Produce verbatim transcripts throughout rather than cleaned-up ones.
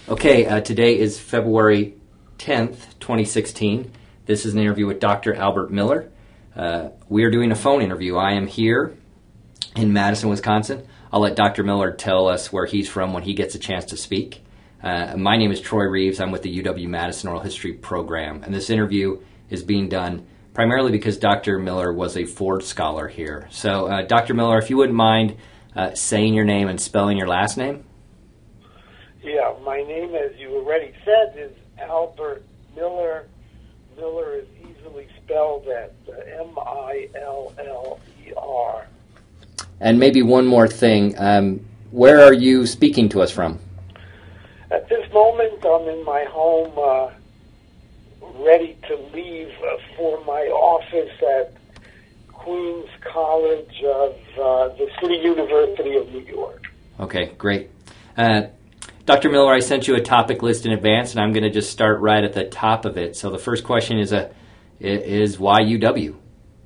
Okay, uh, today is February tenth, twenty sixteen. This is an interview with Doctor Albert Miller. Uh, we are doing a phone interview. I am here in Madison, Wisconsin. I'll let Doctor Miller tell us where he's from when he gets a chance to speak. Uh, my name is Troy Reeves. I'm with the U W-Madison Oral History Program, and this interview is being done primarily because Doctor Miller was a Ford Scholar here. So, uh, Doctor Miller, if you wouldn't mind uh, saying your name and spelling your last name. Yeah, my name, as you already said, is Albert Miller. Miller is easily spelled as M I L L E R. And maybe one more thing. Um, where are you speaking to us from? At this moment, I'm in my home, uh, ready to leave uh, for my office at Queens College of uh, the City University of New York. Okay, great. Uh, Doctor Miller, I sent you a topic list in advance, and I'm going to just start right at the top of it. So the first question is a is why U W?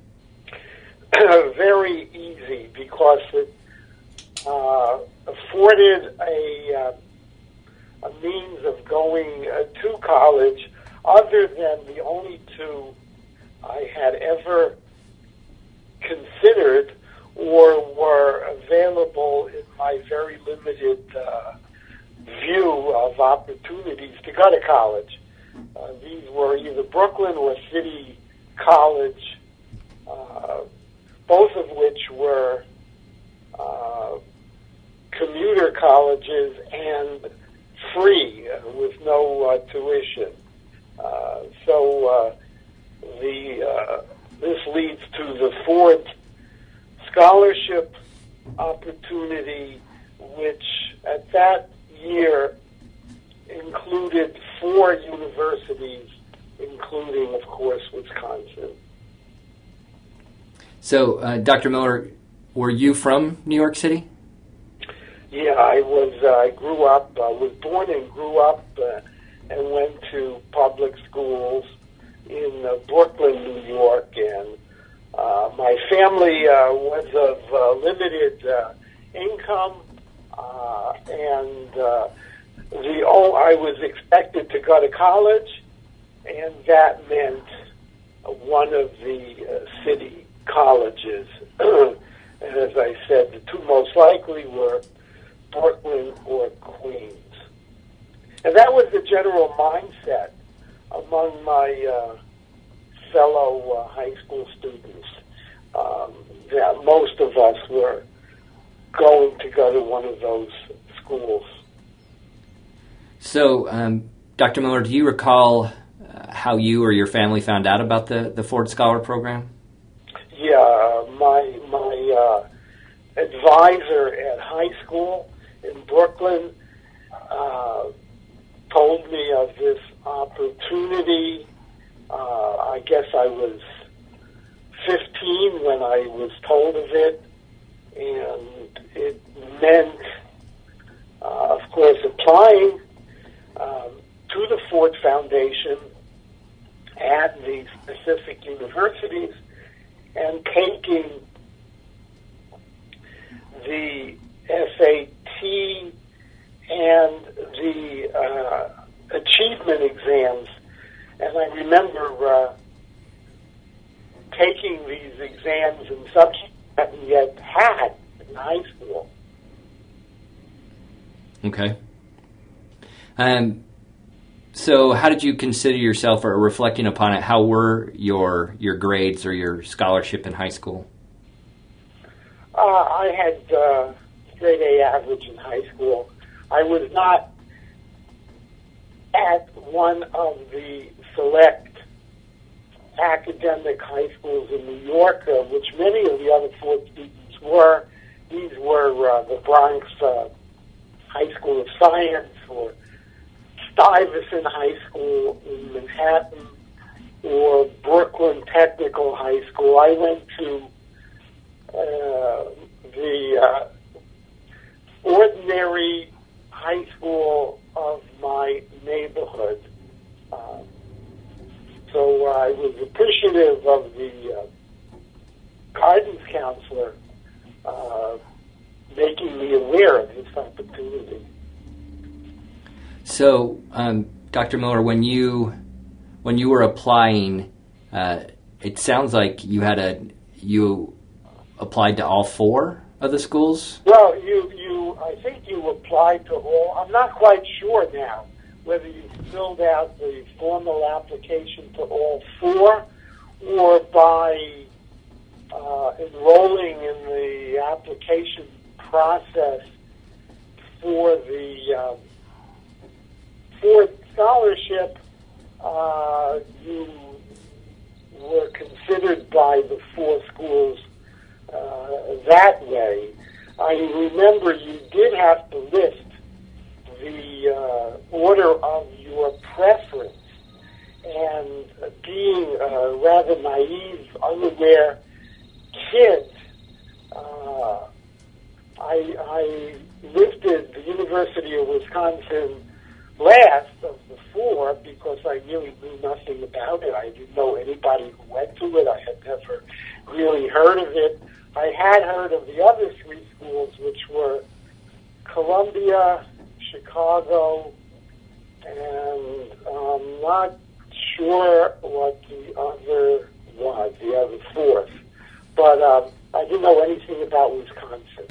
Very easy, because it uh, afforded a uh, a means of going uh, to college, other than the only two I had ever considered or were available in my very limited Uh, view of opportunities to go to college. Uh, these were either Brooklyn or City College, uh, both of which were uh, commuter colleges and free, uh, with no uh, tuition. Uh, so uh, the uh, this leads to the Ford Scholarship opportunity, which at that year included four universities, including, of course, Wisconsin. So, uh, Doctor Miller, were you from New York City? Yeah, I was. Uh, I grew up, uh, was born and grew up, uh, and went to public schools in uh, Brooklyn, New York, and uh, my family uh, was of uh, limited uh, income. Uh, and uh, the oh, I was expected to go to college, and that meant one of the uh, city colleges. And as I said, the two most likely were Brooklyn or Queens. And that was the general mindset among my uh, fellow uh, high school students, um, that most of us were going to go to one of those schools. So, um, Doctor Miller, do you recall uh, how you or your family found out about the, the Ford Scholar Program? Yeah, my my uh, advisor at high school in Brooklyn uh, told me of this opportunity. Uh, I guess I was fifteen when I was told of it. And it meant, uh, of course, applying um, to the Ford Foundation at the specific universities and taking the S A T and the uh, achievement exams. And I remember uh, taking these exams in subsequent hadn't yet had in high school. Okay. Um, so how did you consider yourself, or reflecting upon it, how were your your grades or your scholarship in high school? Uh, I had uh, straight A average in high school. I was not at one of the select academic high schools in New York, uh, which many of the other Ford students were. These were uh, the Bronx uh, High School of Science, or Stuyvesant High School in Manhattan, or Brooklyn Technical High School. I went to uh, the uh, ordinary high school of my neighborhood. Um, So uh, I was appreciative of the uh, guidance counselor uh, making me aware of this opportunity. So, um, Doctor Miller, when you when you were applying, uh, it sounds like you had a you applied to all four of the schools. Well, you you I think you applied to all. I'm not quite sure now whether you filled out the formal application to all four or by uh, enrolling in the application process for the um, for scholarship. Uh, you were considered by the four schools uh, that way. I remember you did have to list the uh, order of your preference, and uh, being a rather naive, unaware kid, uh, I, I listed the University of Wisconsin last of the four because I really knew nothing about it. I didn't know anybody who went to it. I had never really heard of it. I had heard of the other three schools, which were Columbia, Chicago, and I'm not sure what the other was, the other fourth. But um, I didn't know anything about Wisconsin.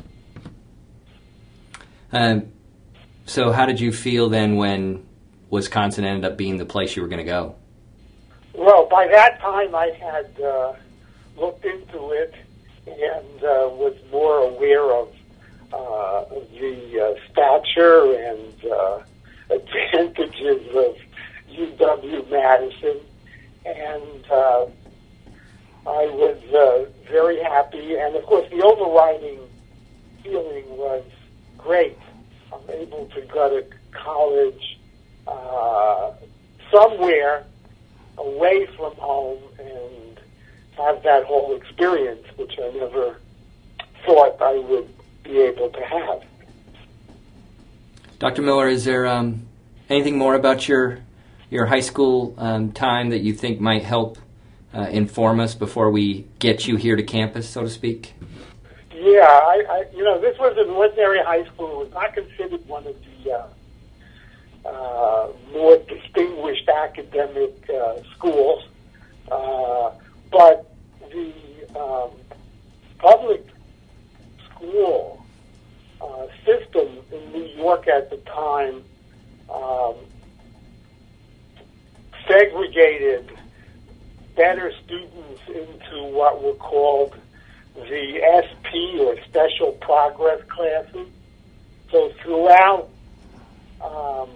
Um, so how did you feel then when Wisconsin ended up being the place you were going to go? Well, by that time I had uh, looked into it and uh, was more aware of uh, the uh, stature and uh, advantages of U W-Madison. And uh, I was uh, very happy. And, of course, the overriding feeling was great. I'm able to go to college uh, somewhere away from home and have that whole experience, which I never thought I would be able to have. Doctor Miller, is there um, anything more about your your high school um, time that you think might help uh, inform us before we get you here to campus, so to speak? Yeah, I, I, you know, this was an ordinary high school. It was not considered one of the uh, uh, more distinguished academic uh, schools, uh, but the um, public school uh, system in New York at the time um, segregated better students into what were called the S P, or Special Progress Classes. So throughout um,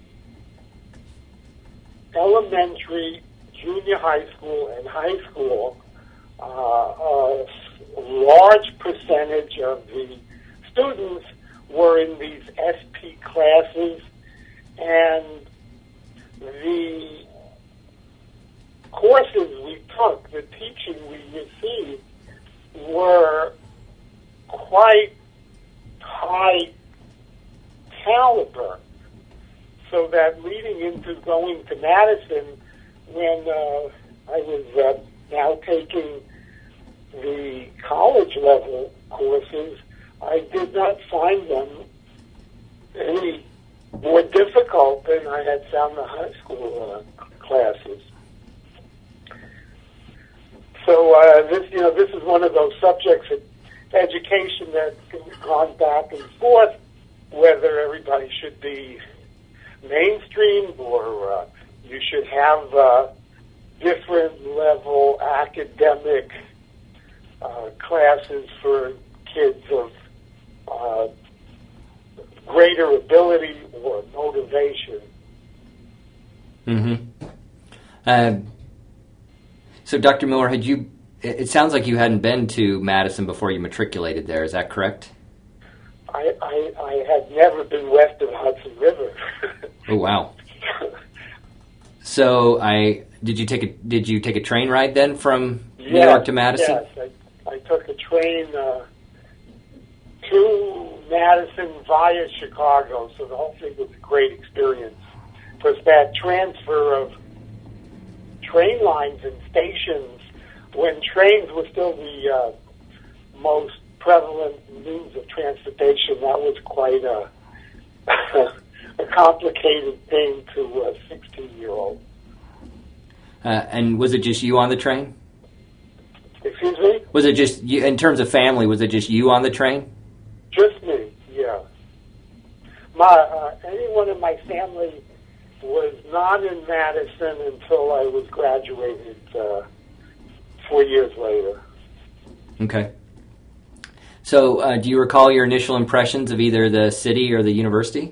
elementary, junior high school, and high school, uh, a large percentage of the students were in these S P classes, and the courses we took, the teaching we received, were quite high caliber, so that leading into going to Madison, when uh, I was uh, now taking the college level courses, I did not find them any more difficult than I had found the high school uh, classes. So uh, this, you know, this is one of those subjects in education that's gone back and forth, whether everybody should be mainstreamed or uh, you should have uh, different level academic uh, classes for kids of uh, greater ability or motivation. Mm-hmm. Um, so, Doctor Miller, had you? It sounds like you hadn't been to Madison before you matriculated there. Is that correct? I, I, I had never been west of the Hudson River. Oh wow! So, I did you take a did you take a train ride then from yes, New York to Madison? Yes, I, I took a train uh, to Madison via Chicago. So the whole thing was a great experience. Because that transfer of train lines and stations, when trains were still the uh, most prevalent means of transportation, that was quite a a complicated thing to a sixteen-year-old. Uh, and was it just you on the train? Excuse me? Was it just you, in terms of family, was it just you on the train? Just me, yeah. My uh, anyone in my family was not in Madison until I was graduated uh, four years later. Okay. So, uh, do you recall your initial impressions of either the city or the university?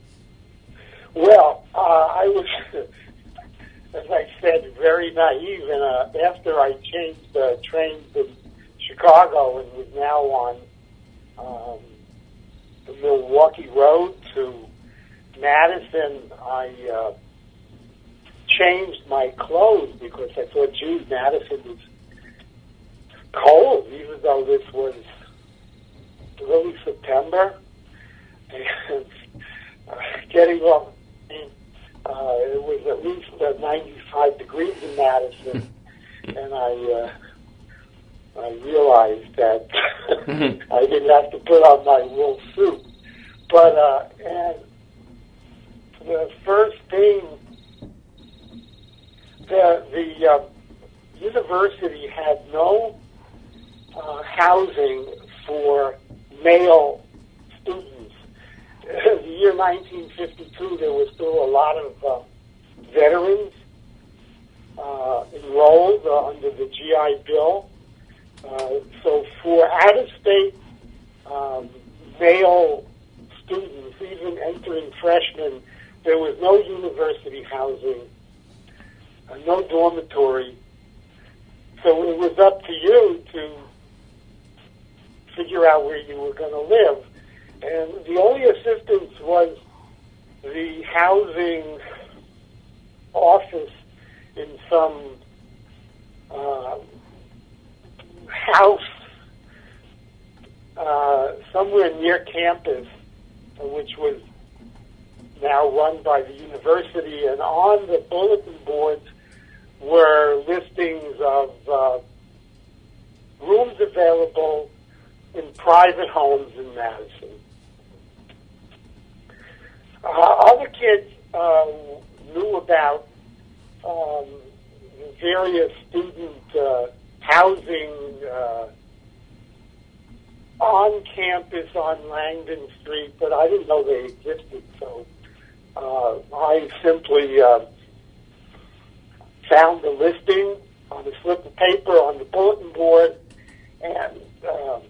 Well, uh, I was, as I said, very naive, and uh, after I changed uh, trains in Chicago and was now on um, the Milwaukee Road to Madison, I uh, changed my clothes because I thought, gee, Madison was cold, even though this was early September. And uh, getting off, uh, it was at least uh, ninety-five degrees in Madison, and I uh, I realized that I didn't have to put on my wool suit. But uh, and the first thing, the the uh, university had no uh, housing for male students. In the year nineteen fifty-two, there was still a lot of uh, veterans uh, enrolled uh, under the G I Bill. Uh, so for out-of-state um, male students, even entering freshmen, there was no university housing, uh, no dormitory. So it was up to you to figure out where you were going to live. And the only assistance was the housing office in some uh, house uh, somewhere near campus, uh, which was now run by the university. And on the bulletin boards were listings of uh, rooms available in private homes in Madison. Uh, other kids uh, knew about um, various student uh, housing uh, on campus on Langdon Street, but I didn't know they existed, so uh, I simply uh, found the listing on a slip of paper on the bulletin board and um,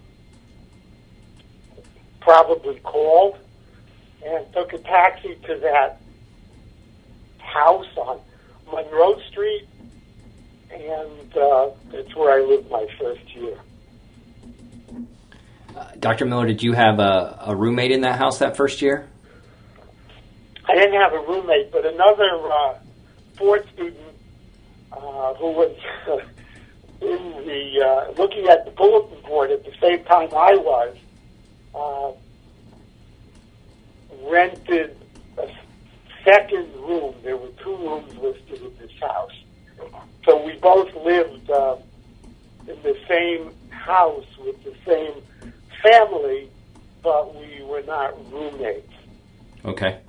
probably called and took a taxi to that house on Monroe Street, and uh, that's where I lived my first year. Uh, Doctor Miller, did you have a, a roommate in that house that first year? I didn't have a roommate, but another uh, Ford student uh, who was in the uh, looking at the bulletin board at the same time I was, uh, rented a second room. There were two rooms listed in this house. So we both lived uh, in the same house with the same family, but we were not roommates. Okay.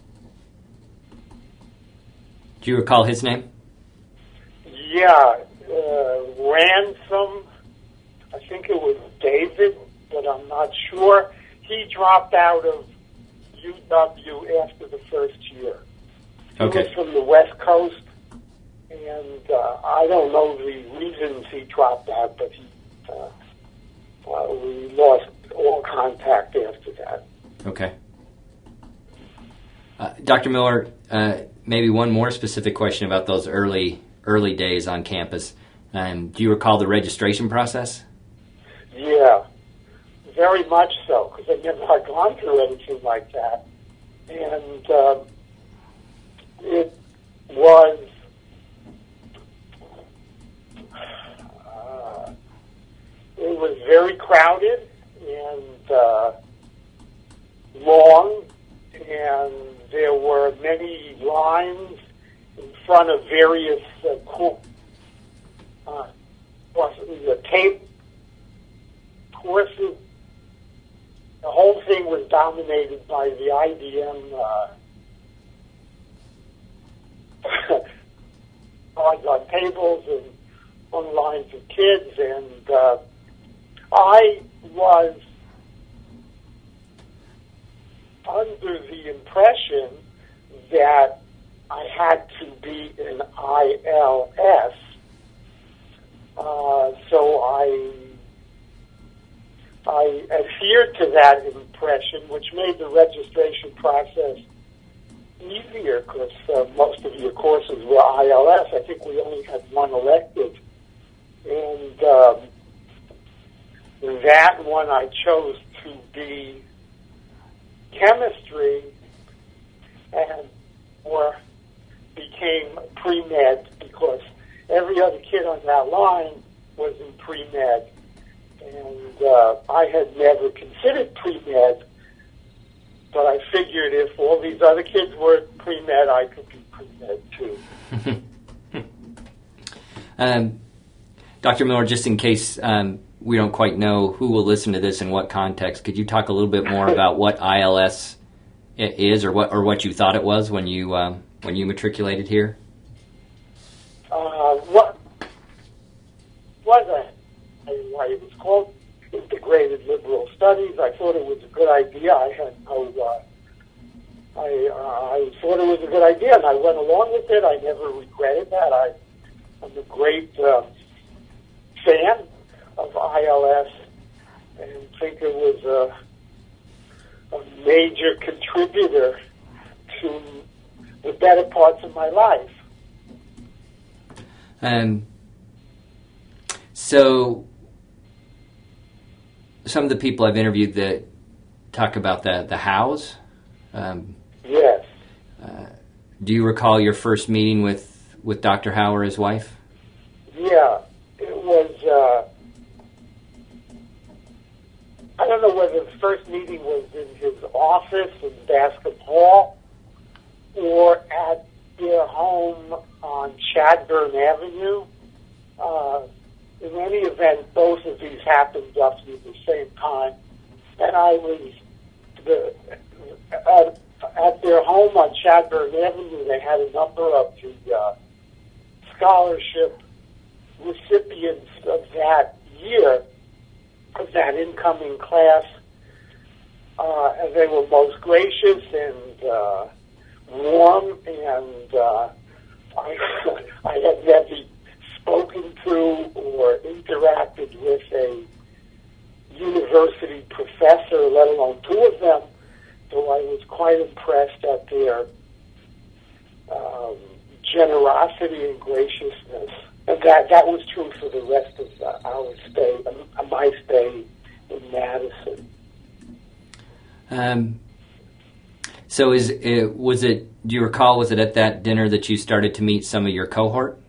Do you recall his name? Yeah, uh, Ransom. I think it was David, but I'm not sure. He dropped out of U W after the first year. He Okay. was from the West Coast, and uh, I don't know the reasons he dropped out, but he, uh, well, we lost all contact after that. Okay. Uh, Doctor Miller, uh, maybe one more specific question about those early early days on campus. Um, do you recall the registration process? Yeah, very much so, because I never had gone through anything like that. And uh, it was uh, it was very crowded and uh, long, and there were many lines in front of various uh, co- uh, the tape courses. The whole thing was dominated by the I B M uh, cards on tables and on lines of kids, and uh, I was under the impression that I had to be an I L S, uh, so I I adhered to that impression, which made the registration process easier because uh, most of your courses were I L S. I think we only had one elective, and um, that one I chose to be chemistry, and or became pre-med because every other kid on that line was in pre-med, and uh, I had never considered pre-med, but I figured if all these other kids were pre-med, I could be pre-med too. um, Doctor Miller, just in case um, we don't quite know who will listen to this in what context, could you talk a little bit more about what I L S is, or what or what you thought it was when you um, when you matriculated here? Uh, what was I? Why it was called Integrated Liberal Studies. I thought it was a good idea. I had no. Uh, I uh, I thought it was a good idea, and I went along with it. I never regretted that. I I'm a great uh, fan of I L S, and think it was a, a major contributor to the better parts of my life. Um, so, some of the people I've interviewed that talk about the the hows. Um, yes. Uh, do you recall your first meeting with, with Doctor Howe or his wife? Yeah, it was. Uh, I don't know whether the first meeting was in his office in Bascom Hall or at their home on Chadburn Avenue. Uh, in any event, both of these happened roughly at the same time. And I was the, at, at their home on Chadburn Avenue. They had a number of the uh, scholarship recipients of that year, of that incoming class, uh, and they were most gracious and uh, warm, and uh, I, I had never spoken to or interacted with a university professor, let alone two of them, so I was quite impressed at their um, generosity and graciousness. And that, that was true for the rest of uh, our stay, uh, my stay in Madison. Um, so is it, was it, do you recall, was it at that dinner that you started to meet some of your cohort?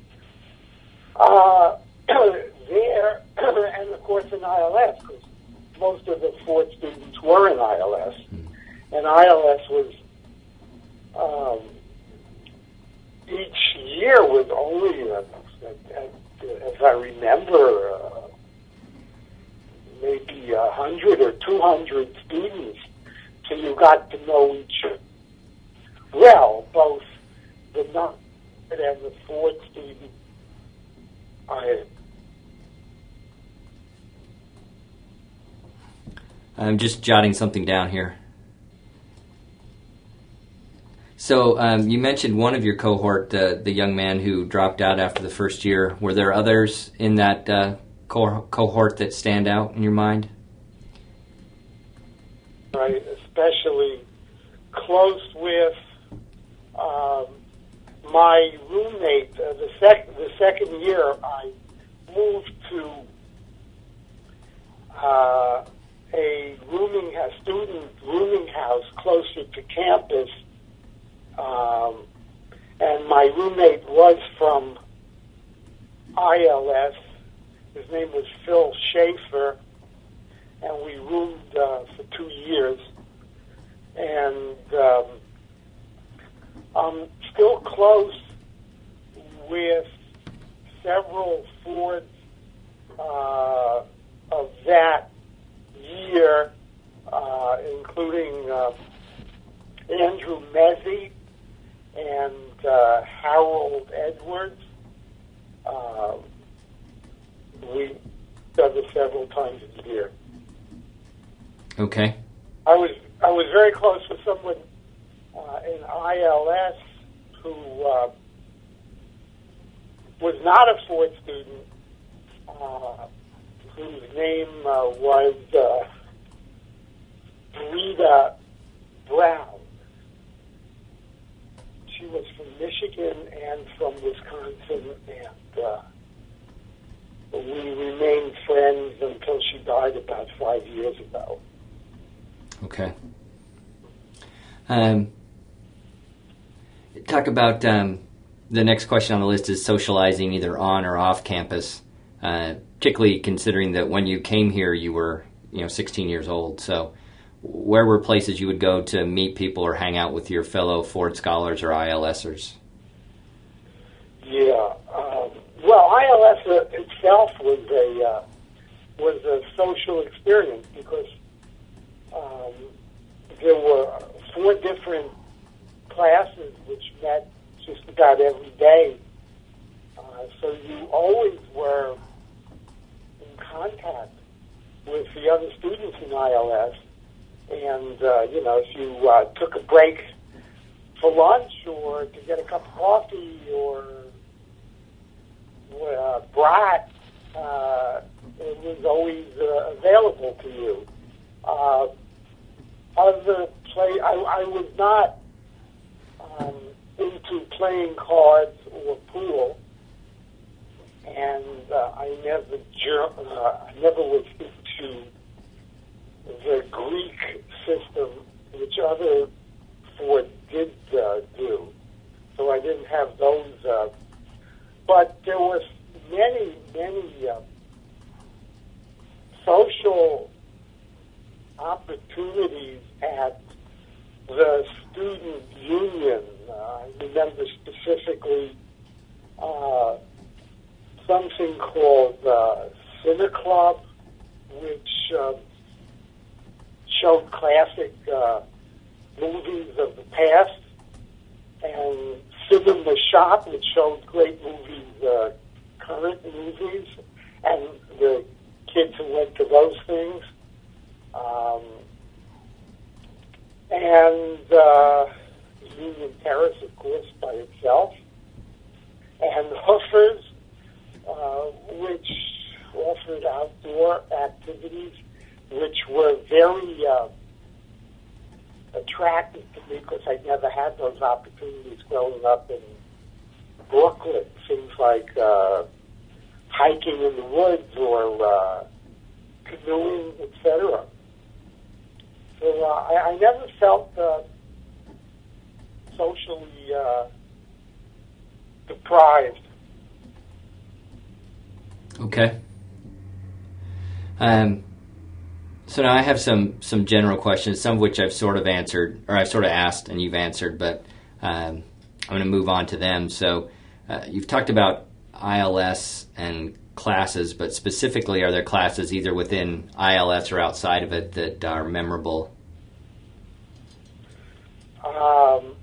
Uh, there, and of course in I L S, because most of the Ford students were in I L S. Mm-hmm. And I L S was, um, each year was only, uh, as I remember, uh, maybe a hundred or two hundred students. So you got to know each other well, both the non and the Ford students. I, I'm just jotting something down here. So um, you mentioned one of your cohort, uh, the young man who dropped out after the first year. Were there others in that uh, co- cohort that stand out in your mind? Right, especially close with um, my roommate. Uh, the, sec- the second year, I moved to uh, a rooming, a student rooming house closer to campus. Um, and my roommate was from I L S. His name was Phil Schaefer, and we roomed uh, for two years. And um, I'm still close with several Fords uh, of that year, uh, including uh, Andrew Mezzi and uh, Harold Edwards. times a year. Okay. I was I was very close with someone uh, in I L S who uh, was not a Ford student, uh, whose name uh, was uh, Rita Brown. She was from Michigan and from Wisconsin, and uh, we remained friends until she died about five years ago. Okay. Um, talk about um, the next question on the list is socializing either on or off campus, uh, particularly considering that when you came here you were, you know, sixteen years old. So where were places you would go to meet people or hang out with your fellow Ford Scholars or I L Sers? Yeah. Um, well, I L S itself was a uh, was a social experience because um, there were four different classes which met just about every day. Uh, so you always were in contact with the other students in I L S. And, uh, you know, if you uh, took a break for lunch or to get a cup of coffee or uh, brat, uh, it was always uh, available to you. Uh, other play, I, I was not um, into playing cards or pool, and uh, I never, uh, I never was into the Greek system, which other Ford did uh, do. So I didn't have those. Uh, but there was many, many uh, social opportunities at the student union. Uh, I remember specifically uh, something called uh, Cine Club, which uh, showed classic uh, movies of the past, and Cinema Shop, which showed great movies, uh, current movies, and the kids who went to those things. Um, and uh, Union Terrace, of course, by itself, and Hoofers, uh, which offered outdoor activities which were very uh, attractive to me because I never had those opportunities growing up in Brooklyn. Things like uh, hiking in the woods or uh, canoeing, et cetera. So uh, I, I never felt uh, socially uh, deprived. Okay. Um. So now I have some, some general questions, some of which I've sort of answered, or I've sort of asked and you've answered, but um, I'm going to move on to them. So uh, you've talked about I L S and classes, but specifically, are there classes either within I L S or outside of it that are memorable? Um,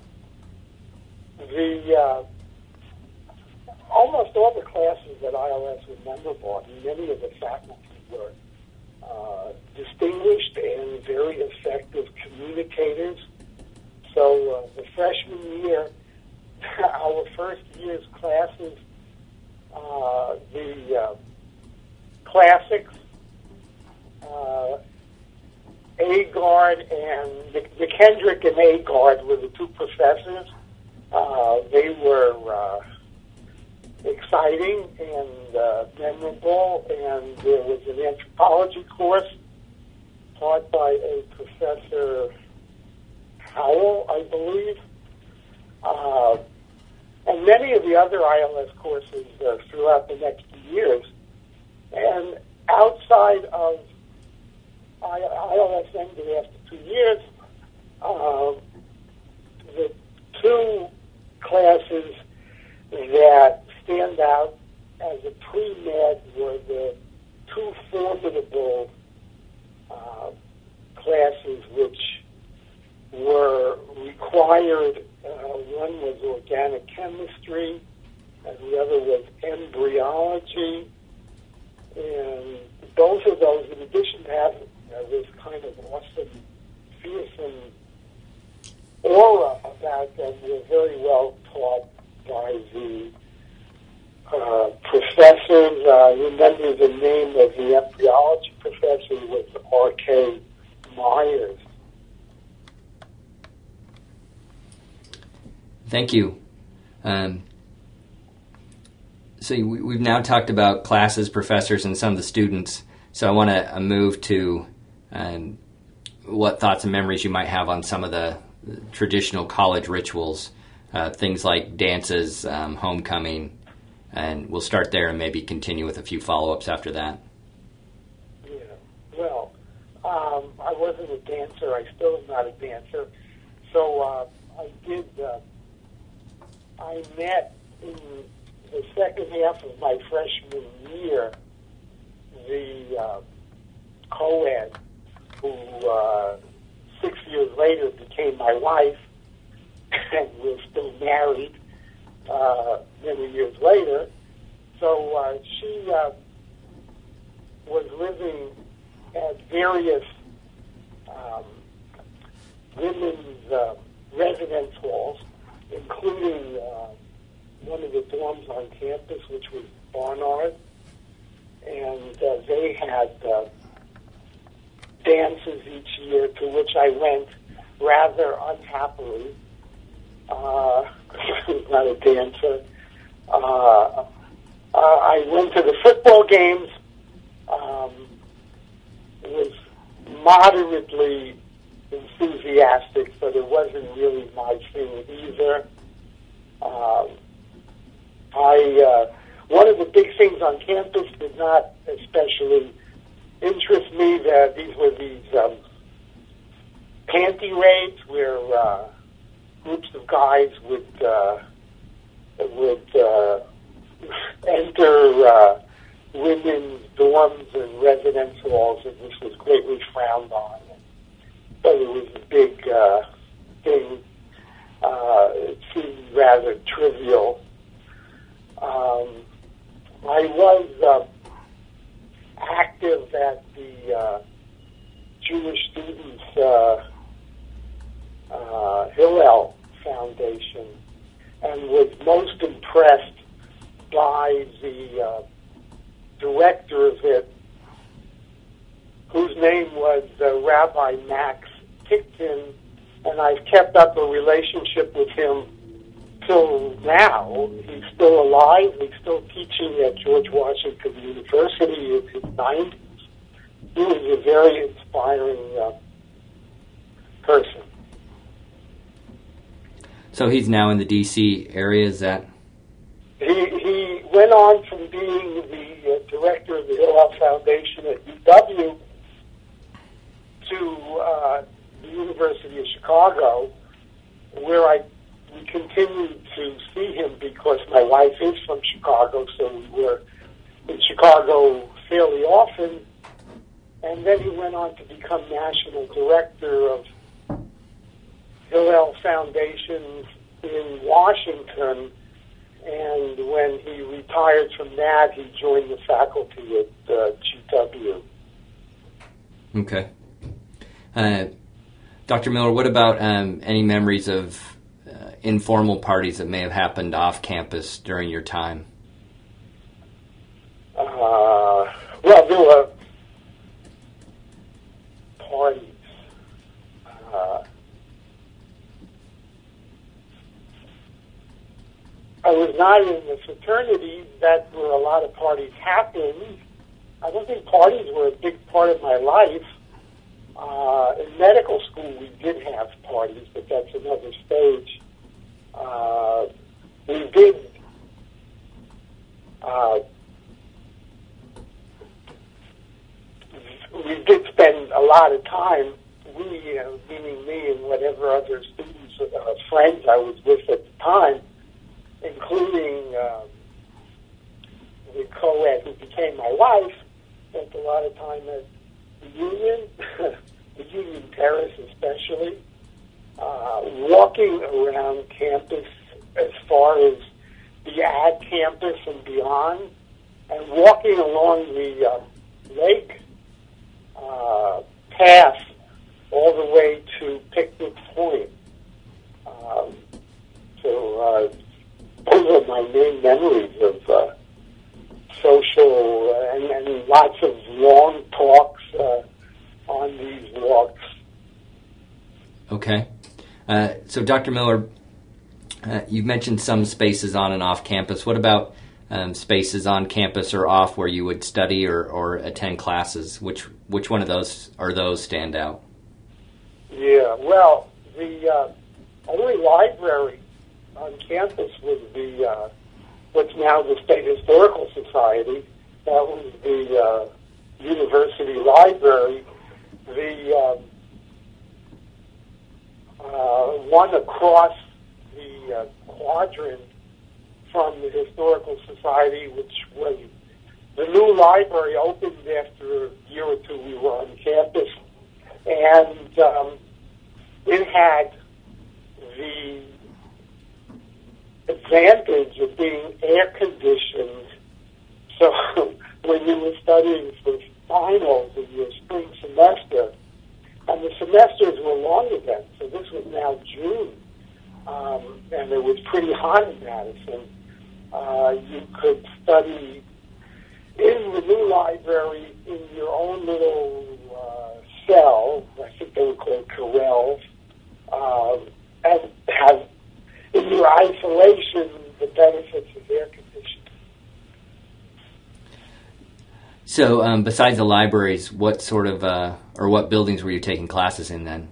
the uh, almost all the classes at I L S were memorable. I mean, many of the faculty were Uh, distinguished and very effective communicators. So uh, the freshman year, our first year's classes, uh, the uh, classics, uh, Agard and McKendrick and Agard were the two professors. Uh, they were uh, exciting and uh, memorable, and there was an anthropology course taught by a Professor Howell, I believe, uh, and many of the other I L S courses uh, throughout the next few years. And outside of I L S ended after two years, uh, the two classes that stand out as a pre-med were the two formidable uh, classes which were required. Uh, one was organic chemistry, and the other was embryology. And both of those, in addition to having uh, this kind of awesome, fearsome aura about them, were very well taught by the uh, professors. I remember the name of the embryology professor was R K Myers. Thank you. Um, so we, we've now talked about classes, professors, and some of the students. So I want to uh, move to um, what thoughts and memories you might have on some of the traditional college rituals, uh, things like dances, um, homecoming, and we'll start there and maybe continue with a few follow-ups after that. Yeah, well, um, I wasn't a dancer. I still am not a dancer. So uh, I did, uh, I met in the second half of my freshman year the uh, co-ed who uh, six years later became my wife, and we're still married uh, many years later. So uh, she uh, was living at various um, women's uh, residence halls, including uh, one of the dorms on campus, which was Barnard, and uh, they had uh, dances each year to which I went rather unhappily. Uh, I was not a dancer. Uh, uh, I went to the football games, um, was moderately enthusiastic, but it wasn't really my thing either. Um, I uh, one of the big things on campus did not especially interest me. That these were these um, panty raids where uh, groups of guys would uh, would uh, enter uh, women's dorms and residence halls, and this was greatly frowned on. But it was a big uh, thing. Uh, it seemed rather trivial. Um, I was uh, active at the uh, Jewish Students uh, uh, Hillel Foundation, and was most impressed by the uh, director of it, whose name was uh, Rabbi Max Tickton, and I've kept up a relationship with him till now. He's still alive. He's still teaching at George Washington University in his nineties. He was a very inspiring uh, person. So he's now in the D C area, is that? He, he went on from being the uh, director of the Hillel Foundation at U W to uh, the University of Chicago, where I we continued to see him because my wife is from Chicago, so we were in Chicago fairly often. And then he went on to become national director of Hillel Foundations in Washington. And when he retired from that, he joined the faculty at uh, G W. Okay. Uh, Doctor Miller, what about um, any memories of uh, informal parties that may have happened off campus during your time? Uh, well, there were parties. Uh, I was not in the fraternity. That where a lot of parties happened. I don't think parties were a big part of my life. Uh, in medical school, we did have parties, but that's another stage. Uh, we did uh, we did spend a lot of time, we, uh, meaning me and whatever other students, uh, friends I was with at the time, including uh, the co-ed who became my wife, spent a lot of time at the Union, the Union Terrace especially, uh, walking around campus as far as the ad campus and beyond, and walking along the uh, Lake uh, Pass all the way to Picnic Point. Um, so uh, those are my main memories of uh, social uh, and, and lots of long talks uh, on these walks. Okay. Uh, so, Doctor Miller, uh, you've mentioned some spaces on and off campus. What about um, spaces on campus or off where you would study or, or attend classes? Which which one of those are those stand out? Yeah, well, the uh, only library on campus was the uh, what's now the State Historical Society. That was the uh, university library. The um, uh, one across the uh, quadrant from the Historical Society, which was the new library, opened after a year or two we were on campus, and um, it had the advantage of being air conditioned. So when you were studying for finals in your spring semester, and the semesters were longer then, so this was now June, um, and it was pretty hot in Madison. Uh, you could study in the new library in your own little uh, cell. I think they were called corrals, um, and have in your isolation the benefits of air conditioning. So, um, besides the libraries, what sort of uh, or what buildings were you taking classes in then?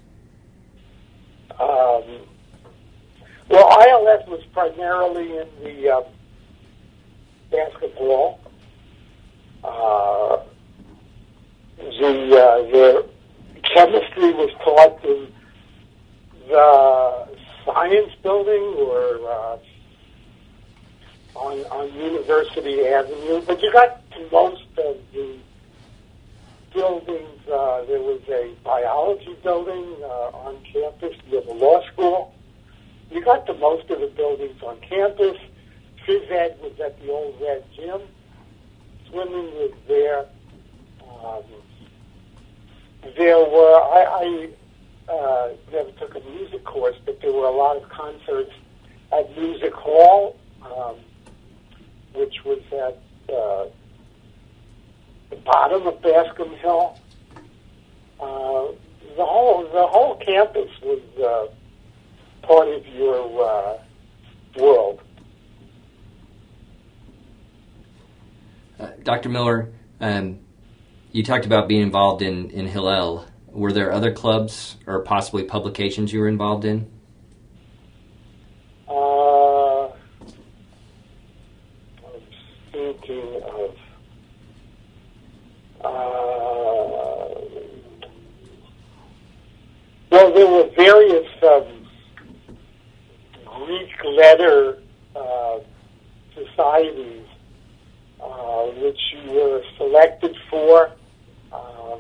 Um, well, I L S was primarily in the uh, basketball. Uh, the uh, the chemistry was taught in the science building or uh, on on University Avenue, but you got to most of the buildings. Uh, there was a biology building uh, on campus. You have a law school. You got to most of the buildings on campus. Phys Ed was at the old Red Gym. Swimming was there. Um, there were, I, I uh, never took a music course, but there were a lot of concerts at Music Hall, um, which was at uh, the bottom of Bascom Hill. Uh, the whole the whole campus was uh, part of your uh, world. Uh, Doctor Miller, um, you talked about being involved in, in Hillel. Were there other clubs or possibly publications you were involved in? Uh, I'm thinking of uh, well, there were various um, Greek letter uh, societies uh, which you were selected for. Um,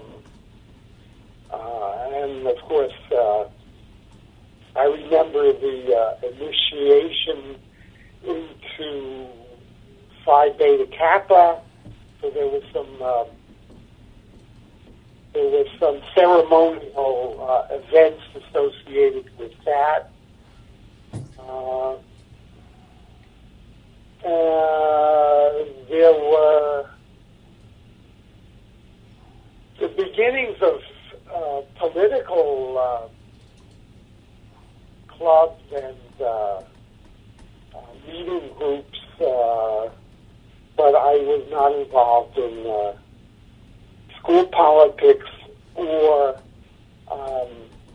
uh, and of course, uh, I remember the uh, initiation into Phi Beta Kappa. So there was some uh, there was some ceremonial uh, events associated with that. Uh, uh, there were the beginnings of uh, political uh, clubs and uh, uh, meeting groups, uh, but I was not involved in uh, school politics or um,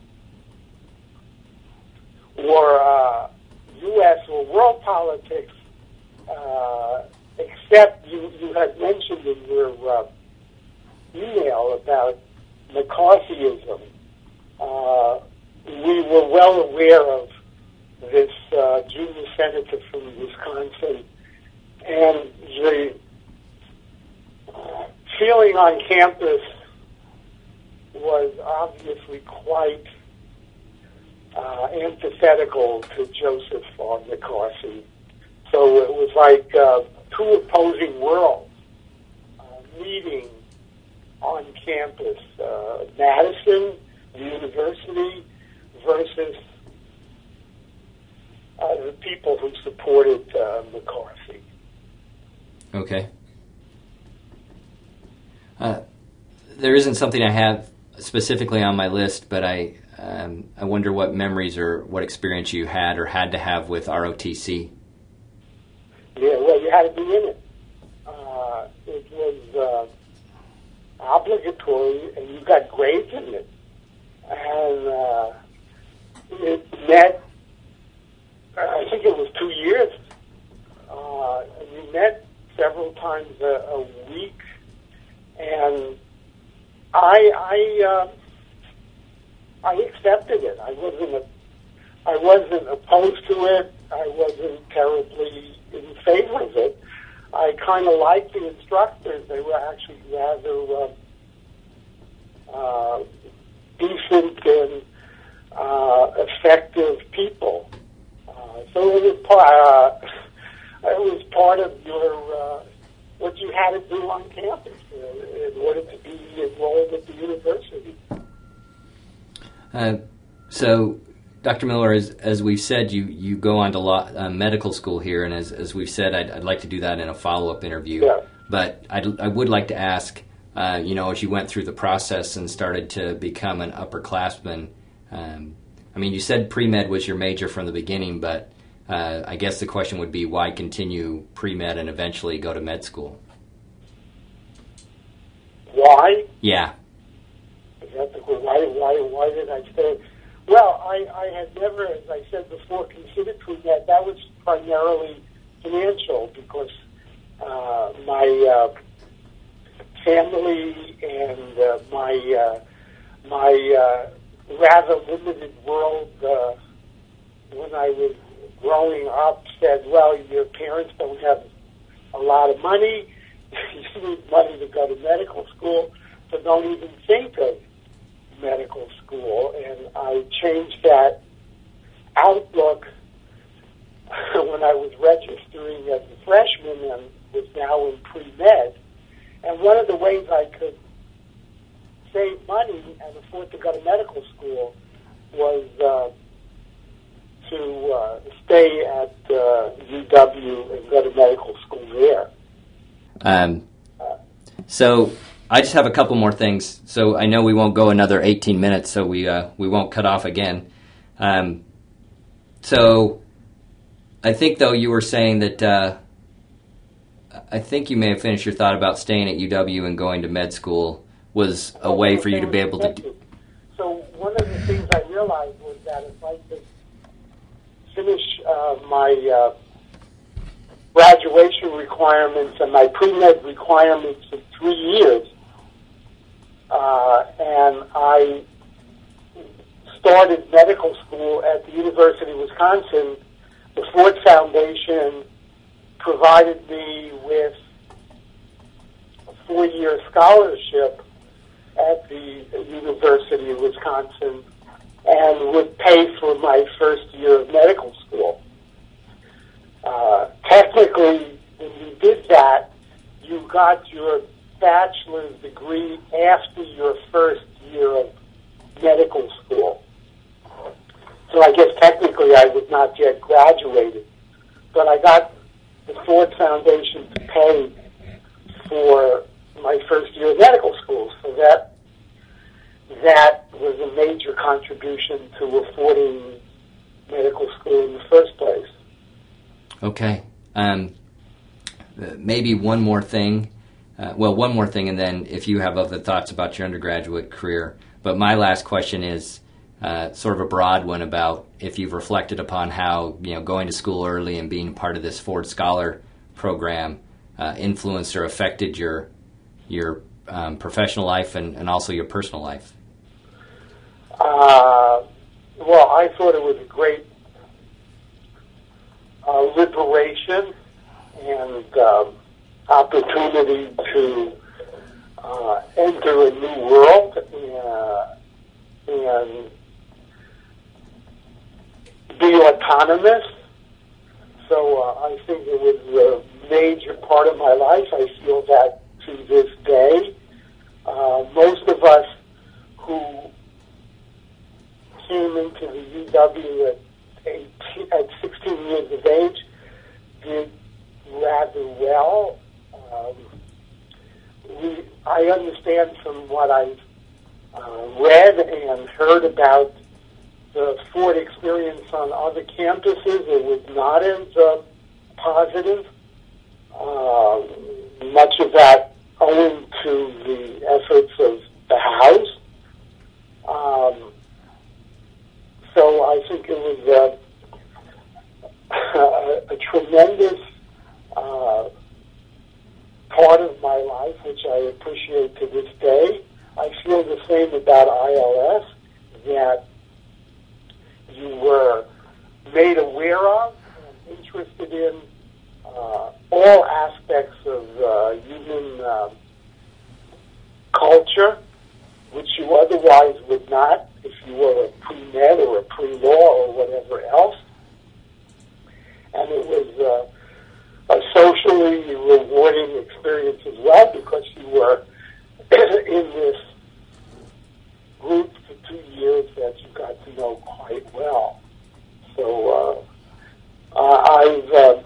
or uh, U S or world politics, uh, except you, you had mentioned in your uh, email about McCarthyism. Uh, we were well aware of this uh, junior senator from Wisconsin, and the uh, feeling on campus was obviously quite uh, antithetical to Joseph R. McCarthy. So it was like uh, two opposing worlds uh, meeting on campus, uh, Madison, the university, versus uh, the people who supported uh, McCarthy. Okay. Uh, there isn't something I have specifically on my list, but I um, I wonder what memories or what experience you had or had to have with R O T C. Yeah, well, you had to be in it. Uh, it was uh, obligatory, and you got grades in it. And uh, it met, I think it was two years. Uh, and we met several times a, a week. And I, I, uh, I accepted it. I wasn't, a, I wasn't opposed to it. I wasn't terribly in favor of it. I kind of liked the instructors. They were actually rather uh, uh, decent and uh, effective people. Uh, so it was part. Uh, it was part of your uh, what you had to do on campus uh, in order to be enrolled at the university. Uh, so. Doctor Miller, as, as we've said, you, you go on to law, uh, medical school here, and as, as we've said, I'd, I'd like to do that in a follow-up interview. Yeah. But I'd, I would like to ask, uh, you know, as you went through the process and started to become an upperclassman, um, I mean, you said pre-med was your major from the beginning, but uh, I guess the question would be, why continue pre-med and eventually go to med school? Why? Yeah. Is that the, why, why, why did I stay? Well, I, I had never, as I said before, considered pre-med. That was primarily financial because uh, my uh, family and uh, my uh, my uh, rather limited world uh, when I was growing up said, well, your parents don't have a lot of money. You need money to go to medical school, so don't even think of medical school. And I changed that outlook when I was registering as a freshman and was now in pre-med. And one of the ways I could save money and afford to go to medical school was uh, to uh, stay at uh, U W and go to medical school there. Um, so I just have a couple more things. So I know we won't go another eighteen minutes, so we uh, we won't cut off again. Um, so I think, though, you were saying that uh, I think you may have finished your thought about staying at U W and going to med school was a way for you to be able to do. So one of the things I realized was that if I could finish uh, my uh, graduation requirements and my pre-med requirements in three years, uh, and I started medical school at the University of Wisconsin, the Ford Foundation provided me with a four-year scholarship at the University of Wisconsin and would pay for my first year of medical school. Uh, technically, when you did that, you got your bachelor's degree after your first year of medical school. So I guess technically I was not yet graduated, but I got the Ford Foundation to pay for my first year of medical school. So that that was a major contribution to affording medical school in the first place. Okay. Um, maybe one more thing. Uh, well, one more thing, and then if you have other thoughts about your undergraduate career. But my last question is uh, sort of a broad one about if you've reflected upon how, you know, going to school early and being part of this Ford Scholar program uh, influenced or affected your your um, professional life and, and also your personal life. Uh, well, I thought it was a great uh, liberation and um, opportunity to uh, enter a new world uh, and be autonomous. So uh, I think it was a major part of my life. I feel that to this day. Uh, most of us who came into the U W at, eighteen, at sixteen years of age did rather well. Um, we, I understand from what I've uh, read and heard about the Ford experience on other campuses, it was not as uh, positive. Uh, much of that owing to the efforts of the House. Um, so I think it was uh, a, a tremendous uh, part of my life, which I appreciate to this day. I feel the same about I L S, that you were made aware of and interested in uh, all aspects of uh, human uh, culture, which you otherwise would not if you were a pre-med or a pre-law or whatever else. And it was uh, a socially rewarding experience as well, because you were in this group for two years that you got to know quite well. So uh, uh, I've uh,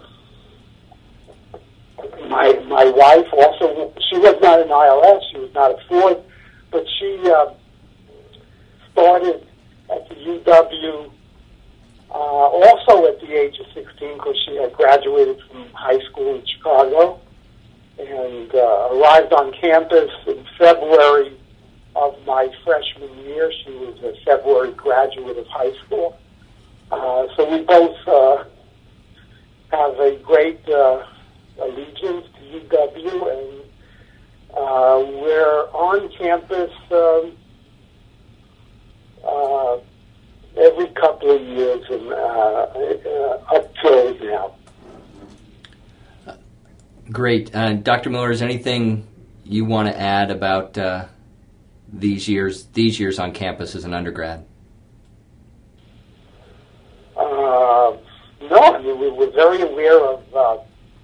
my my wife also, she was not an I L S, she was not a Ford, but she uh, started at the U W uh, also at the age of sixteen, because she had graduated from high school in Chicago, and uh, arrived on campus in February of my freshman year. She was a February graduate of high school. Uh, so we both uh, have a great uh, allegiance to U W, and uh, we're on campus um, uh, every couple of years and uh, uh, up till now. Great. Uh, Doctor Miller, is there anything you want to add about uh, these years these years on campus as an undergrad? Uh, no, I mean, we were very aware of uh,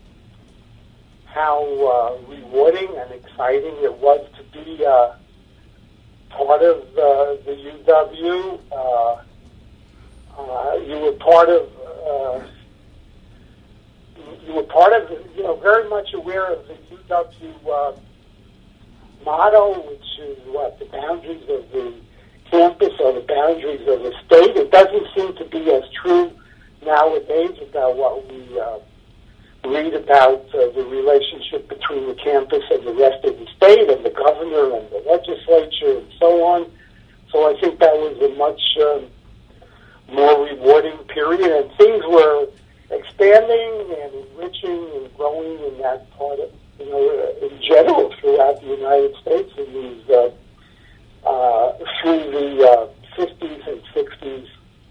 how uh, rewarding and exciting it was to be uh, part of uh, the U W. Uh, uh, you were part of, uh, you were part of, you know, very much aware of the U W uh, motto, which is what, the boundaries of the campus or the boundaries of the state. It doesn't seem to be as true nowadays about what we uh, read about uh, the relationship between the campus and the rest of the state and the governor and the legislature and so on. So I think that was a much um, more rewarding period, and things were expanding and enriching and growing in that part of, you know, in general throughout the United States in these uh, uh, through the uh, fifties and sixties.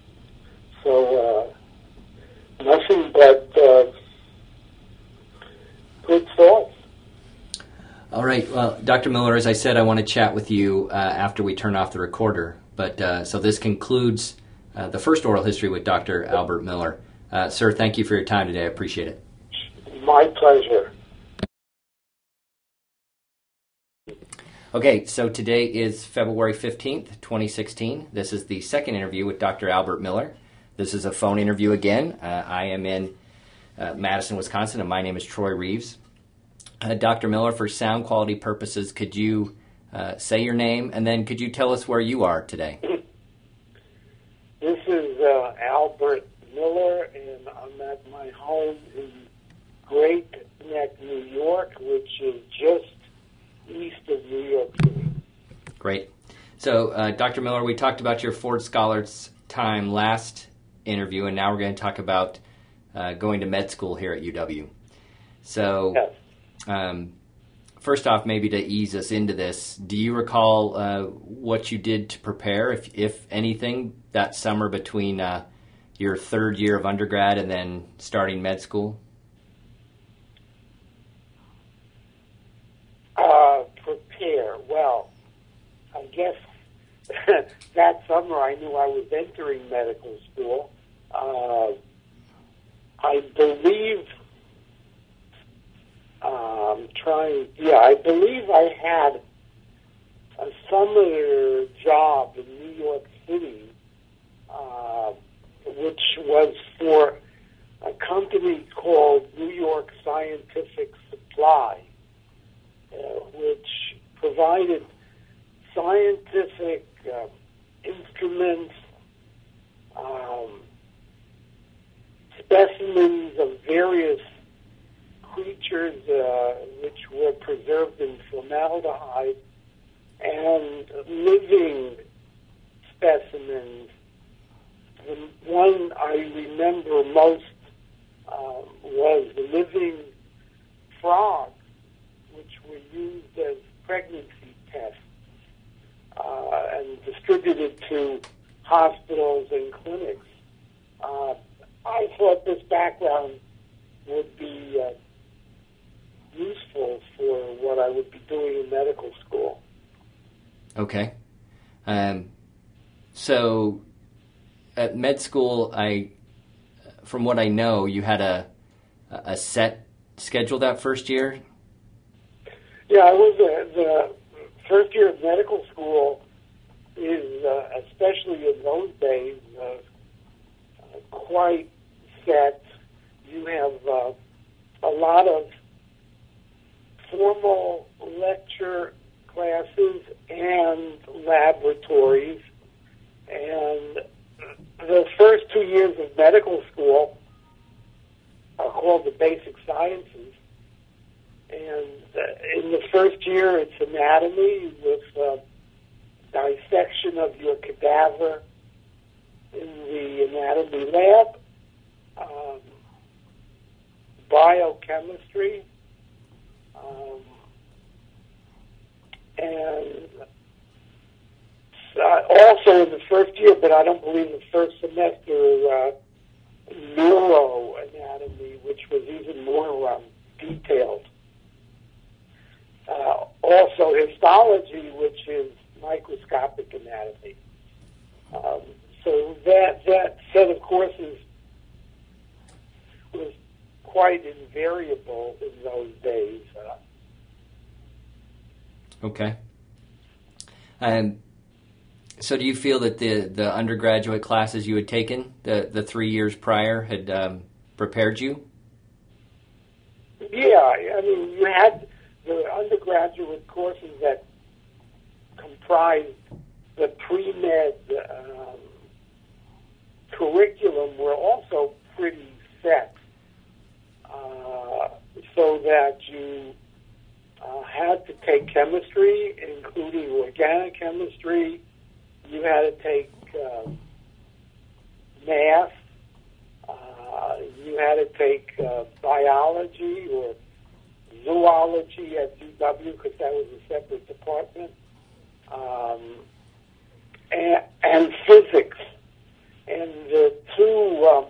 So uh, nothing but uh, good thoughts. All right. Well, Doctor Miller, as I said, I want to chat with you uh, after we turn off the recorder. But uh, so this concludes uh, the first oral history with Doctor Albert Miller. Uh, sir, thank you for your time today. I appreciate it. My pleasure. Okay, so today is February fifteenth, twenty sixteen. This is the second interview with Doctor Albert Miller. This is a phone interview again. Uh, I am in uh, Madison, Wisconsin, and my name is Troy Reeves. Uh, Doctor Miller, for sound quality purposes, could you uh, say your name, and then could you tell us where you are today? This is uh, Albert Miller, and I'm at my home in Great Neck, New York, which is just east of New York City. Great. So, uh, Doctor Miller, we talked about your Ford Scholars time last interview, and now we're going to talk about uh, going to med school here at U W. So, yes. um, first off, maybe to ease us into this, do you recall uh, what you did to prepare, if, if anything, that summer between uh, your third year of undergrad and then starting med school? Uh, prepare. Well, I guess that summer I knew I was entering medical school. Uh, I believe, um, trying, yeah, I believe I had a summer job in New York City, uh, which was for a company called New York Scientific Supply, uh, which provided scientific uh, instruments, um, specimens of various creatures uh, which were preserved in formaldehyde, and living specimens. The one I remember most um, was the living frogs, which were used as pregnancy tests uh, and distributed to hospitals and clinics. Uh, I thought this background would be uh, useful for what I would be doing in medical school. Okay. Um, so at med school, I, from what I know, you had a a set schedule that first year? Yeah, I was uh, the first year of medical school is, uh, especially in those days, uh, quite set. You have uh, a lot of formal lecture classes and laboratories, and the first two years of medical school are called the basic sciences. And uh, in the first year, it's anatomy with uh, dissection of your cadaver in the anatomy lab, um, biochemistry, um, and uh, also in the first year, but I don't believe the first semester, uh, neuroanatomy, which was even more um, detailed. Uh, also histology, which is microscopic anatomy. Um, so that that set of courses was quite invariable in those days. Uh, okay. Um, so do you feel that the, the undergraduate classes you had taken, the, the three years prior, had um, prepared you? Yeah, I mean, you had the undergraduate courses that comprised the pre-med um, curriculum were also pretty set, uh, so that you uh, had to take chemistry, including organic chemistry. You had to take uh, math. Uh, you had to take uh, biology or zoology at U W, because that was a separate department, um, and, and physics. And the two um,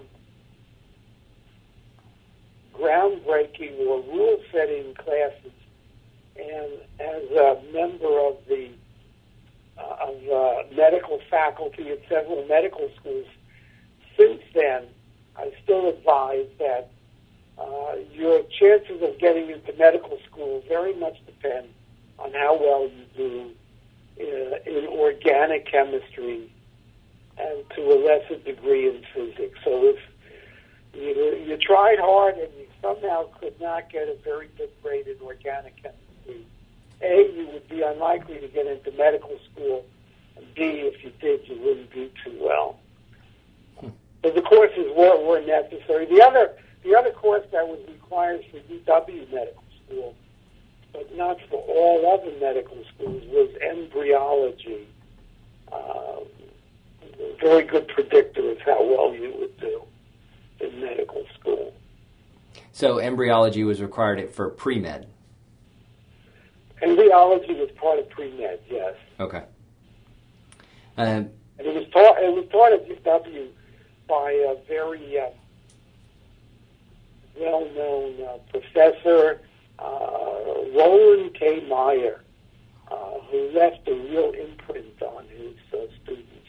groundbreaking or rule-setting classes, and as a member of the uh, of uh, medical faculty at several medical schools since then, I still advise that Uh, your chances of getting into medical school very much depend on how well you do in, in organic chemistry and to a lesser degree in physics. So if you, you tried hard and you somehow could not get a very good grade in organic chemistry, A, you would be unlikely to get into medical school, and B, if you did, you wouldn't do too well. Hmm. So the courses were, were necessary. The other The other course that was required for U W medical school, but not for all other medical schools, was embryology. Um, a very good predictor of how well you would do in medical school. So embryology was required for pre-med? Embryology was part of pre-med, yes. Okay. Um, and it was taught, it was taught at U W by a very... Uh, well-known uh, professor, uh, Roland K. Meyer, uh, who left a real imprint on his uh, students.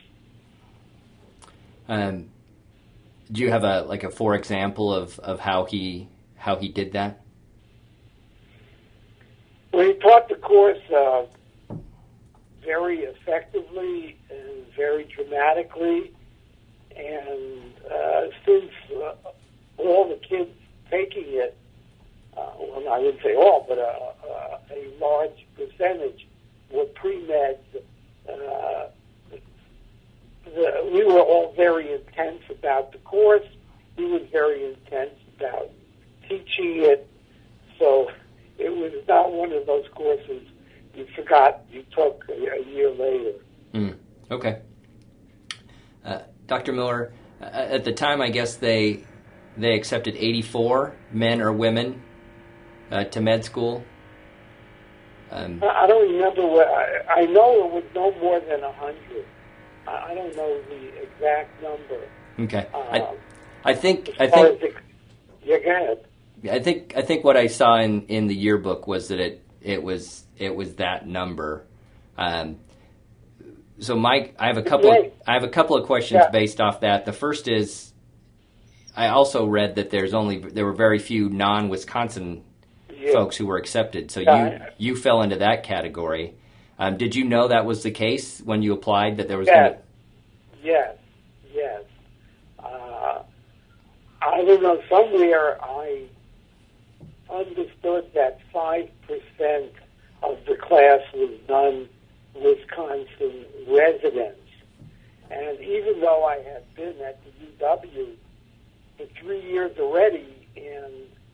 Um, do you have a like a for example of, of how he how he did that? Well, he taught the course uh, very effectively and very dramatically. And uh, since uh, all the kids taking it, uh, well, I wouldn't say all, but a, a, a large percentage were pre-med, uh, the, we were all very intense about the course. He was very intense about teaching it. So it was not one of those courses you forgot you took a, a year later. Mm, okay. Uh, Doctor Miller, uh, at the time, I guess they they accepted eighty-four men or women uh, to med school. Um, I don't remember what, I, I know it was no more than a hundred. I, I don't know the exact number. Okay. Uh, I, I think I as far think as the, yeah, go ahead. I think I think what I saw in, in the yearbook was that it it was it was that number. Um, so Mike, I have a couple of, I have a couple of questions Yeah. based off that. The first is, I also read that there's only there were very few non-Wisconsin Yeah. folks who were accepted. So Yeah. you you fell into that category. Um, did you know that was the case when you applied, that there was Yes, gonna... yes, yes. Uh, I don't know, somewhere I understood that five percent of the class was non-Wisconsin residents. And even though I had been at the U W for three years already, and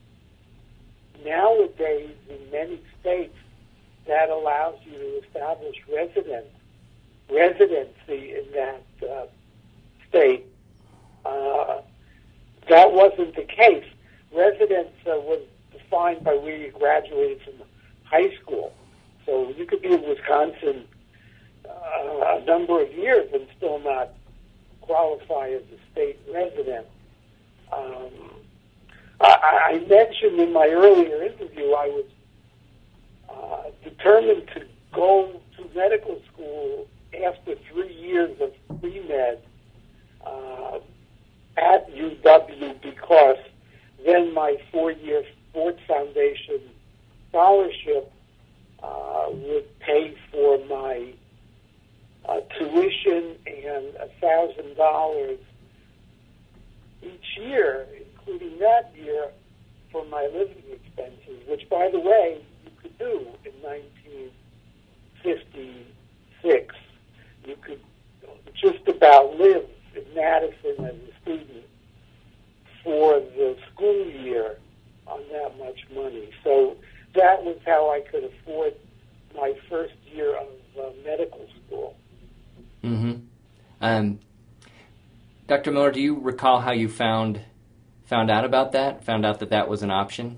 nowadays in many states that allows you to establish resident, residency in that uh, state, uh, that wasn't the case. Residence uh, was defined by where you graduated from high school. So you could be in Wisconsin uh, a number of years and still not qualify as a state resident. Um, I, I mentioned in my earlier interview I was uh, determined to go to medical school after three years of pre-med uh, at U W because then my four-year Ford Foundation scholarship uh, would pay for my uh, tuition and a thousand dollars each year, including that year, for my living expenses, which, by the way, you could do in nineteen fifty-six. You could just about live in Madison as a student for the school year on that much money. So that was how I could afford my first year of uh, medical school. Mm-hmm. Um, Doctor Miller, do you recall how you found found out about that? Found out that that was an option?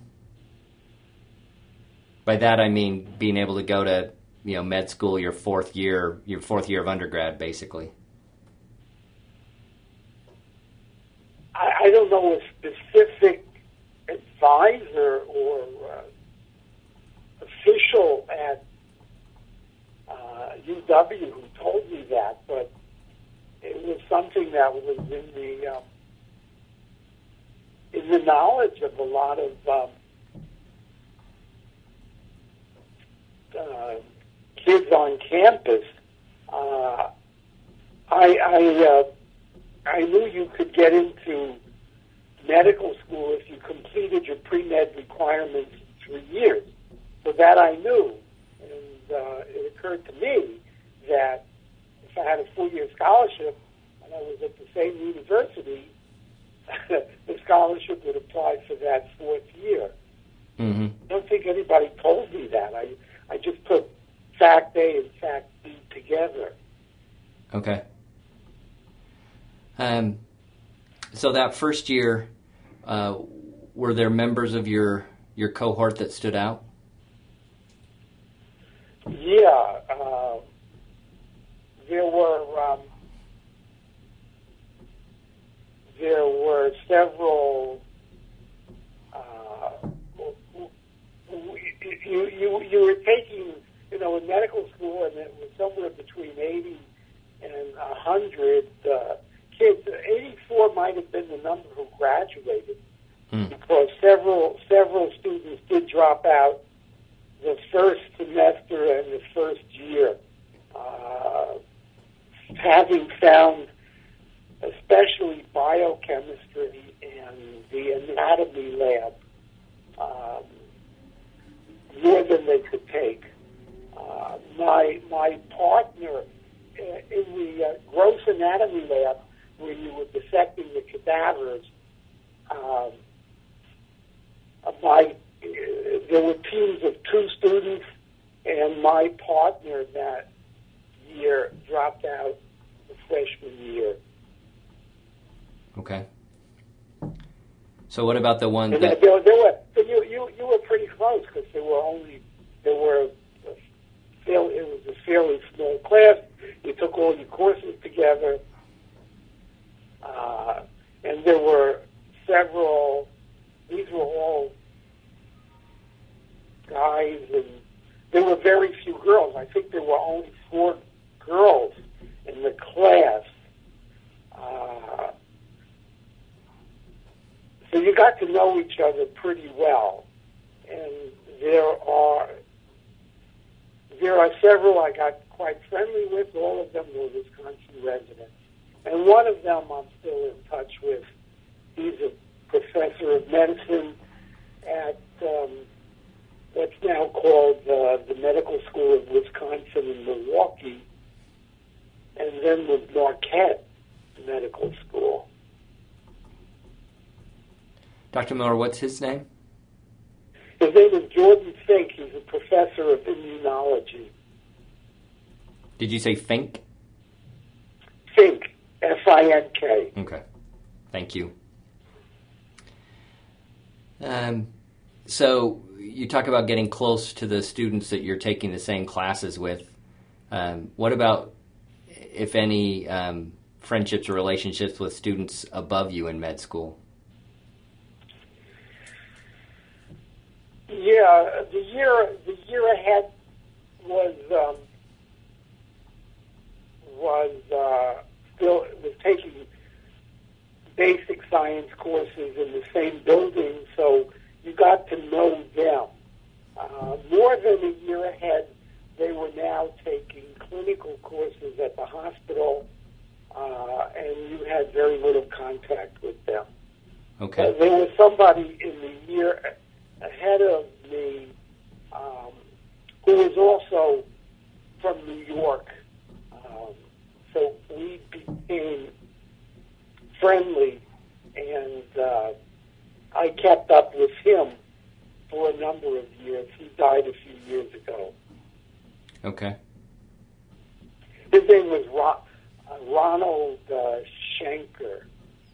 By that I mean being able to go to, you know, med school your fourth year, your fourth year of undergrad, basically. I, I don't know a specific advisor or uh, official at uh, U W who told me that, but it was something that was in the um, in the knowledge of a lot of um, uh, kids on campus. Uh, I I, uh, I knew you could get into medical school if you completed your pre-med requirements in three years. So that I knew, and uh, it occurred to me that if I had a four-year scholarship and I was at the same university, the scholarship would apply for that fourth year. Mm-hmm. I don't think anybody told me that. I, I just put fact A and fact B together. Okay. Um, so that first year, uh, were there members of your, your cohort that stood out? Yeah, uh, there were um, there were several. Uh, you you you were taking, you know, in medical school, and it was somewhere between eighty and a hundred uh, kids. Eighty-four might have been the number who graduated, Hmm. because several several students did drop out the first semester and the first year. Uh, having found especially biochemistry and the anatomy lab um, more than they could take. Uh, my my partner uh, in the uh, gross anatomy lab, where you were dissecting the cadavers, um, uh, my uh, there were teams of two students, and my partner that year dropped out the freshman year. Okay. So what about the one And that... there, there were, so you, you, you were pretty close because there were only, there were, a fairly, it was a fairly small class. You took all your courses together. Uh, and there were several, these were all guys, and there were very few girls. I think there were only four girls in the class. Uh, so you got to know each other pretty well. And there are there are several I got quite friendly with. All of them were Wisconsin residents. And one of them I'm still in touch with. He's a professor of medicine at um, what's now called uh, the Medical School of Wisconsin in Milwaukee, and then with Marquette Medical School. Doctor Miller, what's his name? His name is Jordan Fink. He's a professor of immunology. Did you say Fink? Fink, F I N K. Okay. Thank you. Um, so you talk about getting close to the students that you're taking the same classes with. Um, what about, if any, um, friendships or relationships with students above you in med school? Yeah, the year the year ahead was um, was uh, still was taking basic science courses in the same building, so you got to know them. Uh, more than a year ahead, they were now taking clinical courses at the hospital, uh, and you had very little contact with them. Okay. Uh, there was somebody in the year ahead of me um, who was also from New York. Um, so we became friendly, and uh, I kept up with him for a number of years. He died a few years ago. Okay. His name was Ro- uh, Ronald uh, Schenker.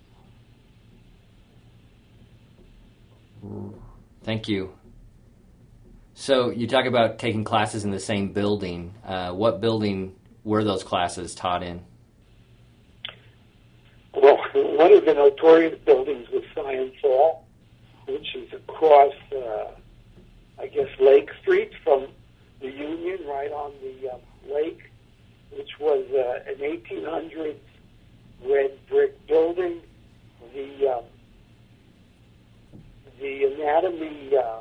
Thank you. So you talk about taking classes in the same building. Uh, what building were those classes taught in? Well, one of the notorious buildings was Science Hall, which is across, uh, I guess, Lake Street from the Union, right on the uh, lake, which was uh, an eighteen hundreds red brick building. The um, the anatomy uh,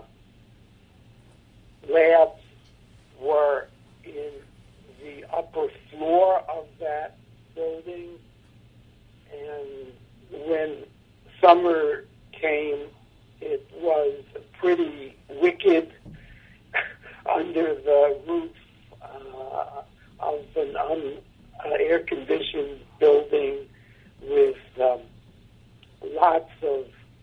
labs were in the upper floor of that building, and when summer came, it was pretty wicked under the roof uh, of an un, uh, air-conditioned building with um, lots of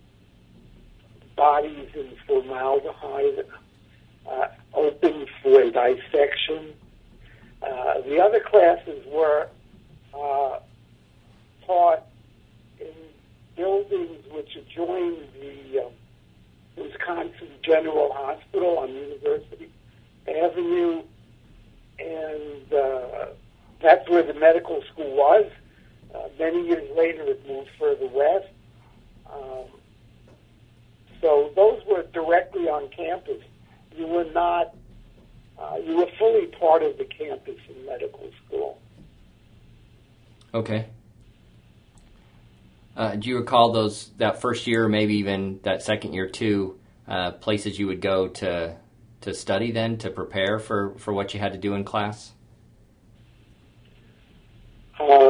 bodies in formaldehyde uh, open for dissection. Uh, the other classes were uh, taught in buildings which adjoined the um, Wisconsin General Hospital on University Avenue, and uh, that's where the medical school was. Uh, many years later, it moved further west. Um, so those were directly on campus. You were not, uh, you were fully part of the campus in medical school. Okay. Uh, do you recall those that first year, or maybe even that second year too, uh, places you would go to to study then, to prepare for, for what you had to do in class? Um,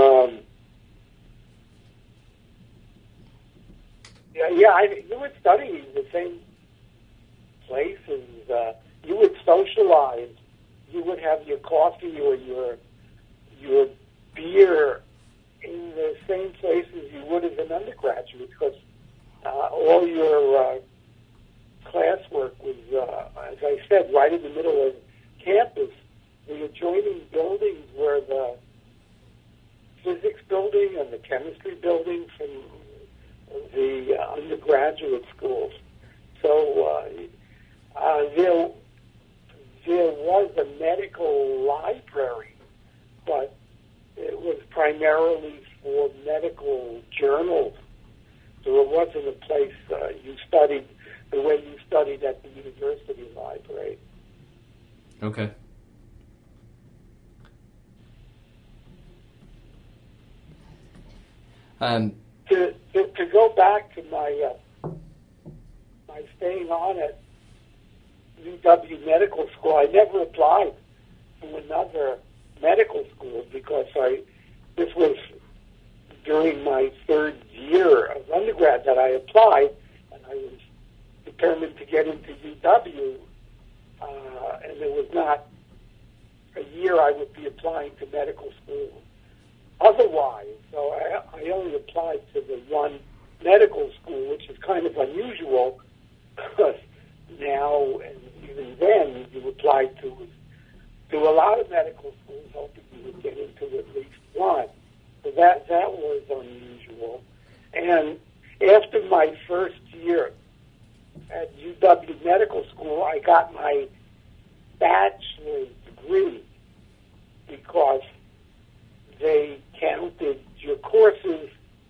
yeah, I, you would study the same places. Uh, you would socialize. You would have your coffee or your your beer in the same places you would as an undergraduate, because uh, all your uh, classwork was, uh, as I said, right in the middle of campus. The adjoining buildings were the physics building and the chemistry building from the uh, undergraduate schools. So uh, uh, there, there was a medical library, but it was primarily for medical journals. So it wasn't a place uh, you studied the way you studied at the university library. Okay. Um, to, to to go back to my uh, my staying on at U W Medical School, I never applied to another medical school because I this was during my third year of undergrad that I applied, and I was determined to get into U W, uh, and it was not a year I would be applying to medical school otherwise. So I, I only applied to the one medical school, which is kind of unusual because now and even then you apply to to a lot of medical schools hoping you would get into at least one. So that that was unusual. And after my first year at U W Medical School, I got my bachelor's degree because they counted your courses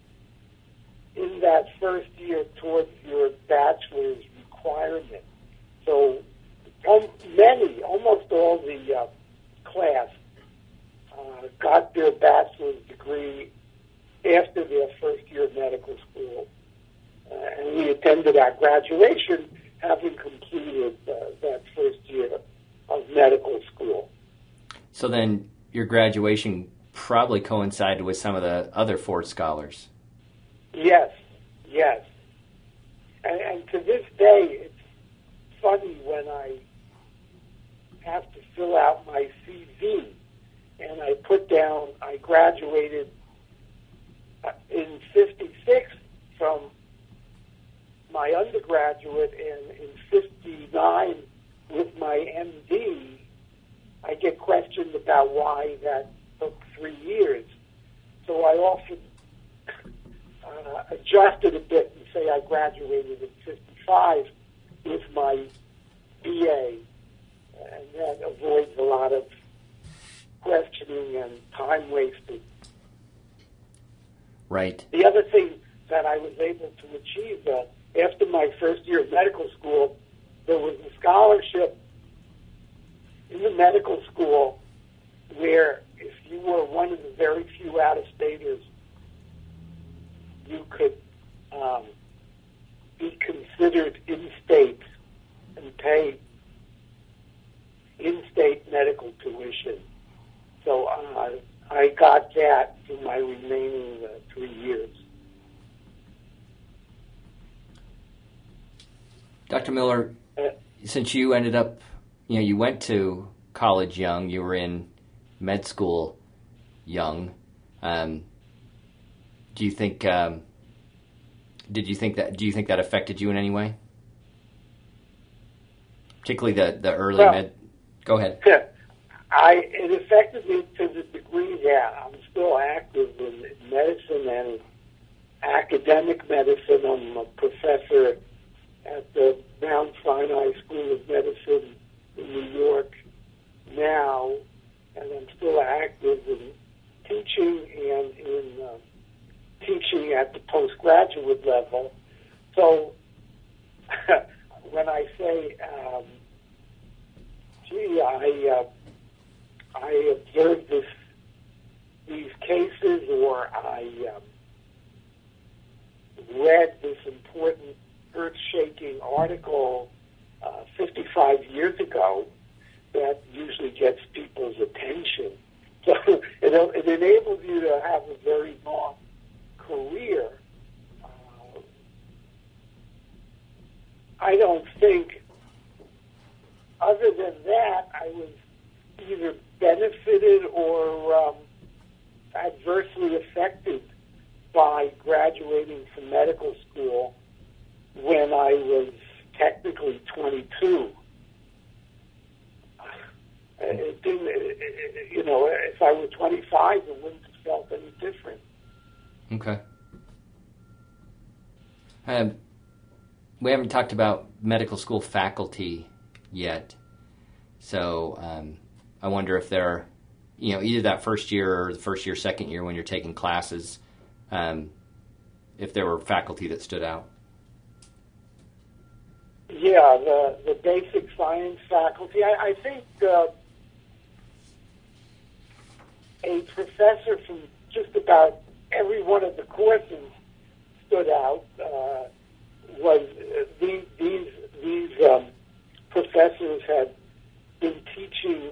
in that first year towards your bachelor's requirement. So um, many, almost all the uh, class uh, got their bachelor's degree after their first year of medical school. Uh, and we attended our graduation having completed uh, that first year of medical school. So then your graduation probably coincided with some of the other Ford Scholars. Yes, yes. And, and to this day, it's funny when I have to fill out my C V and I put down I graduated in fifty-six from my undergraduate and in fifty-nine with my M D. I get questioned about why that took three years. So I often uh, adjust it a bit and say I graduated in fifty-five with my B A, and that avoids a lot of questioning and time wasted. Right. The other thing that I was able to achieve uh, after my first year of medical school, there was a scholarship in the medical school where if you were one of the very few out-of-staters, you could um, be considered in-state and pay in-state medical tuition. So uh, I got that for my remaining uh, three years. Doctor Miller, Uh, since you ended up, you know, you went to college young, you were in med school young, um, do you think, um, did you think that, do you think that affected you in any way? Particularly the, the early well, med, go ahead. I, it affected me to the degree that I'm still active in medicine and academic medicine. I'm a professor at the Mount Sinai School of Medicine in New York now, and I'm still active in teaching and in uh, teaching at the postgraduate level. So when I say, um, gee, I uh, I observed this these cases, or I um, read this important earth-shaking article uh, fifty-five years ago, that usually gets people's attention. So it, it enables you to have a very long career uh, I don't think, other than that, I was either benefited or um, adversely affected by graduating from medical school when I was technically twenty-two. It didn't, it, it, you know, if I were twenty-five, it wouldn't have felt any different. Okay. Um, we haven't talked about medical school faculty yet, so um, I wonder if there are, you know, either that first year or the first year, second year when you're taking classes, um, if there were faculty that stood out. Yeah, the, the basic science faculty. I, I think uh, a professor from just about every one of the courses stood out. Uh, was uh, these these these um, professors had been teaching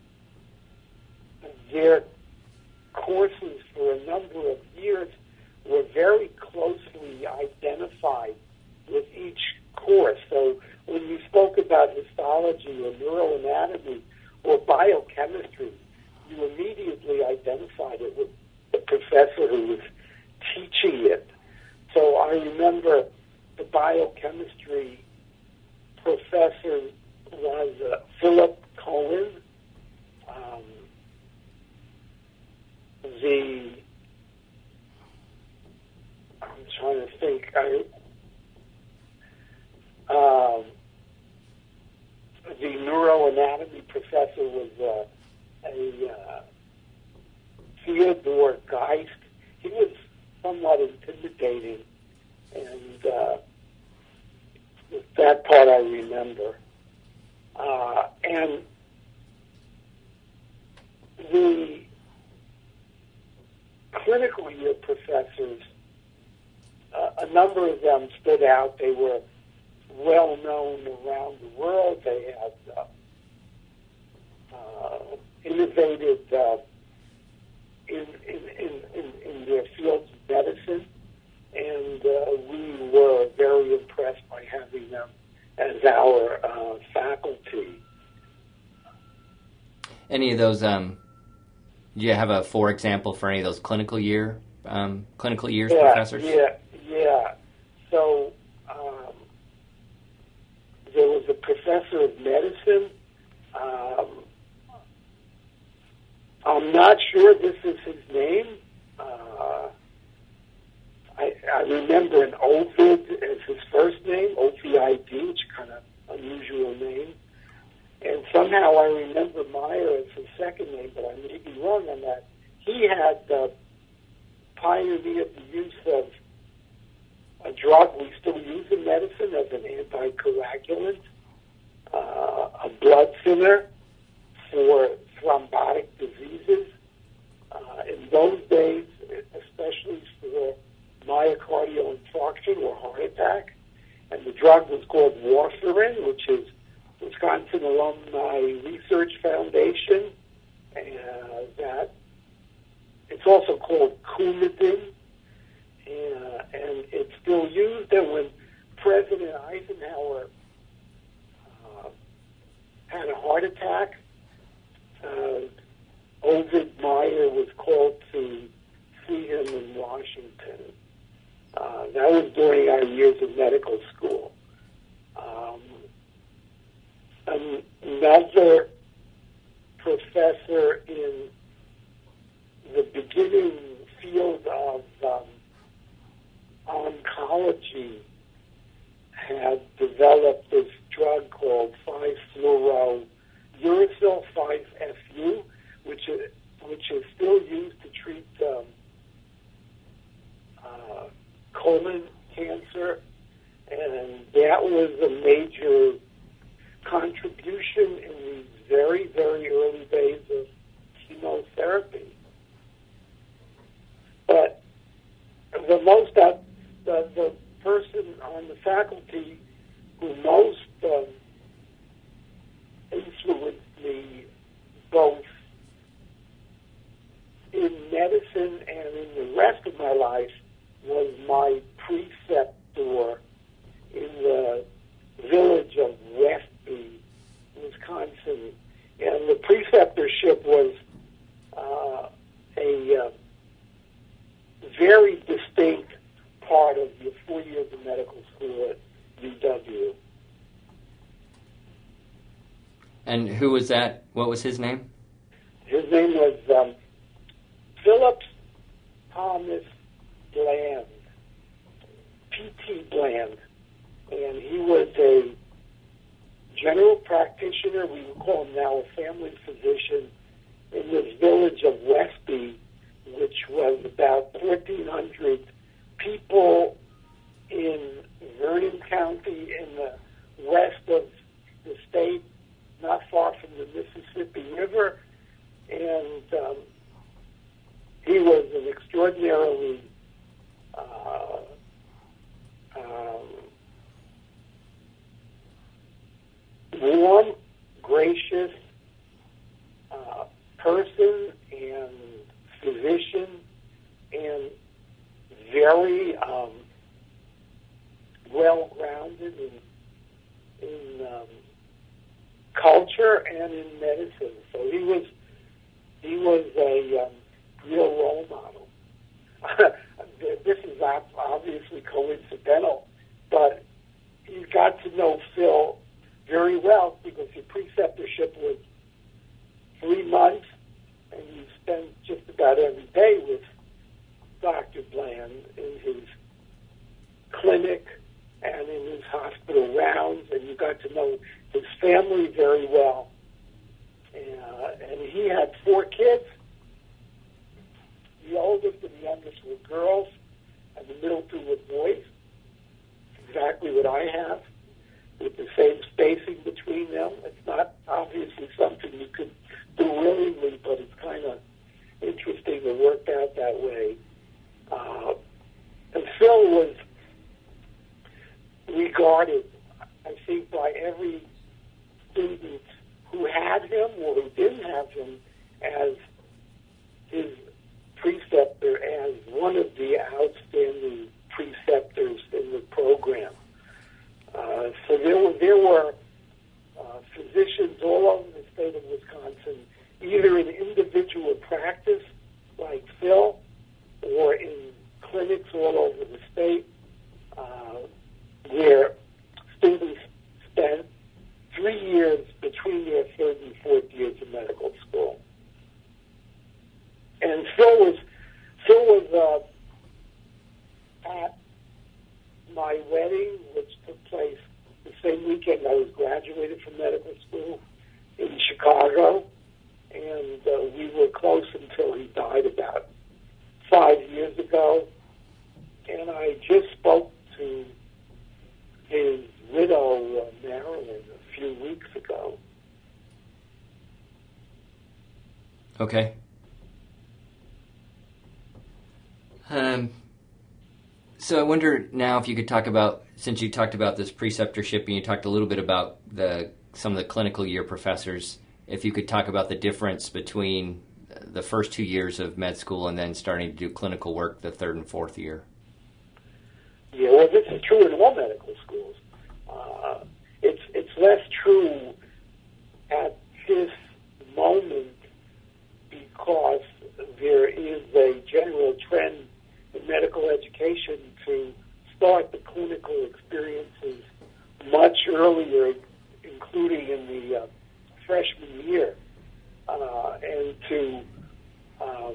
their courses for a number of years, were very closely identified with each course. So when you spoke about histology or neuroanatomy or biochemistry, you immediately identified it with the professor who was teaching it. So I remember the biochemistry professor was uh, Philip Cohen. Um, the I'm trying to think. I, um, the neuroanatomy professor was uh, a uh, Theodore Geist. He was somewhat intimidating, and uh, that part I remember. Uh, and the clinical year professors, uh, a number of them stood out. They were well known around the world. They had uh, uh, innovated uh, in, in, in, in, in their fields of medicine, and uh, we were very impressed by having them as our uh, faculty. Any of those, um, do you have a for example for any of those clinical year, um, clinical years yeah, professors? Yeah, yeah. So um, there was a professor of medicine. Um, I'm not sure this is his name. Uh, I, I remember an Ovid as his first name, O V I D, which is kind of unusual name. And somehow I remember Meyer as his second name, but I may be wrong on that. He had uh, pioneered the use of a drug we still use in medicine as an anticoagulant, uh, a blood thinner for thrombotic diseases. Uh, in those days, especially for myocardial infarction or heart attack, and the drug was called warfarin, which is Wisconsin Alumni Research Foundation, and that it's also called Coumadin, and, and it's still used. And when President Eisenhower uh, had a heart attack, uh, Ovid Meyer was called to see him in Washington. Uh, that was during our years of medical school. Um, another professor in the beginning field of um, oncology had developed this drug called five fluoro uracil five F U, which is, which is still used to treat um, uh, colon cancer, and that was a major contribution in these very, very early days of chemotherapy. But the most, uh, the, the person on the faculty who most um, influenced me both in medicine and in the rest of my life was my preceptor in the And who was that? What was his name? His name was um, Philip Thomas Bland, P T Bland, and he was a general practitioner. We would call him now a family physician in this village of Westby, which was about fourteen hundred people in Vernon County in the west of the state, not far from the Mississippi River. And um, he was an extraordinarily uh, um, warm, gracious uh, person and physician, and very um, well-grounded in, in um, culture and in medicine. So he was he was a um, real role model. This is obviously coincidental, but you got to know Phil very well because your preceptorship was three months, and you spent just about every day with Doctor Bland in his clinic and in his hospital rounds, and you got to know his family very well. Uh, and he had four kids. The oldest and the youngest were girls, and the middle two were boys. Exactly what I have, with the same spacing between them. It's not obviously something you could do willingly, but it's kind of interesting to work out that way. Uh, and Phil was regarded, I think, by every student who had him or who didn't have him as his preceptor, as one of the outstanding preceptors in the program. Uh, so there were, there were uh, physicians all over the state of Wisconsin, either in individual practice like Phil, or in clinics all over the state, uh, where students spent three years between their third and fourth years of medical school. And Phil was Phil was uh, at my wedding, which took place the same weekend I was graduated from medical school in Chicago, and uh, we were close until he died about five years ago. And I just spoke to his widow, uh, Marilyn, a few weeks ago. Okay. Um, so I wonder now if you could talk about, since you talked about this preceptorship and you talked a little bit about the some of the clinical year professors, if you could talk about the difference between the first two years of med school and then starting to do clinical work the third and fourth year. Yeah, well, this is true in all medical schools. Uh, it's it's less true at this moment because there is a general trend in medical education to start the clinical experiences much earlier, including in the uh, freshman year, uh, and to um,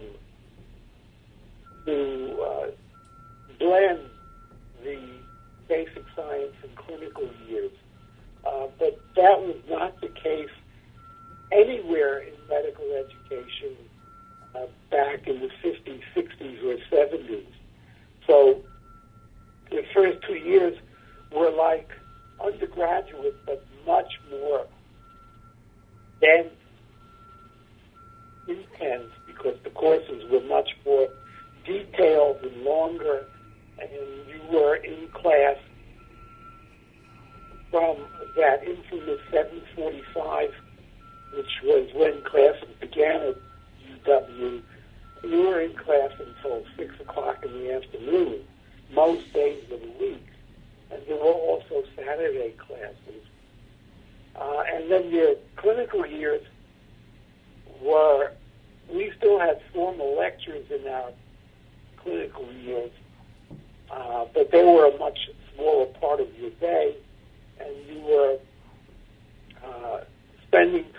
to uh, blend the basic science and clinical years. Uh, but that was not the case anywhere in medical education uh, back in the fifties, sixties, or seventies. So the first two years were like undergraduate, but much more dense, intense, because the courses were much more detailed and longer, and you were in class from that infamous seven forty-five, which was when classes began at U W. You were in class until six o'clock in the afternoon, most days of the week. And there were also Saturday classes. Uh, and then your clinical years were, we still had formal lectures in our clinical years, uh, but they were a much smaller part of your day, and you were uh, spending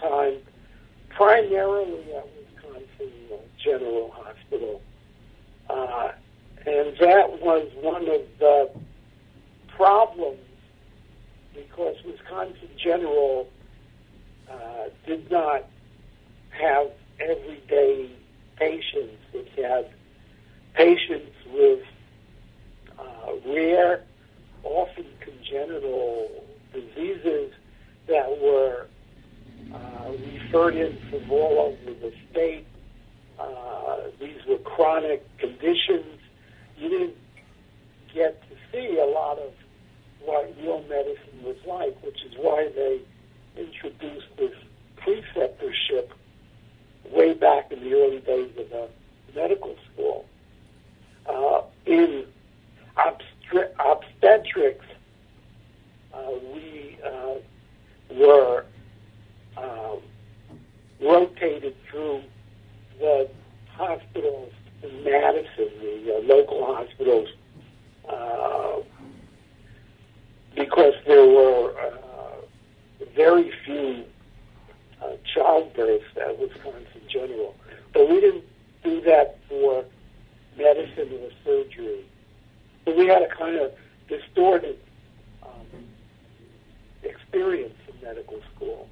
primarily at Wisconsin uh, General Hospital. Uh, and that was one of the problems because Wisconsin General uh, did not have everyday patients. It had patients with uh, rare, often congenital diseases that were uh, referred in from all over the state. Uh, these were chronic conditions. You didn't get to see a lot of what real medicine was like, which is why they introduced this preceptorship way back in the early days of the medical school. Uh, in obstre- obstetrics, uh, we uh, were um, rotated through the hospitals in Madison, the uh, local hospitals, uh, because there were uh, very few uh, childbirths at Wisconsin General. But we didn't do that for medicine or surgery. So we had a kind of distorted um, experience in medical school.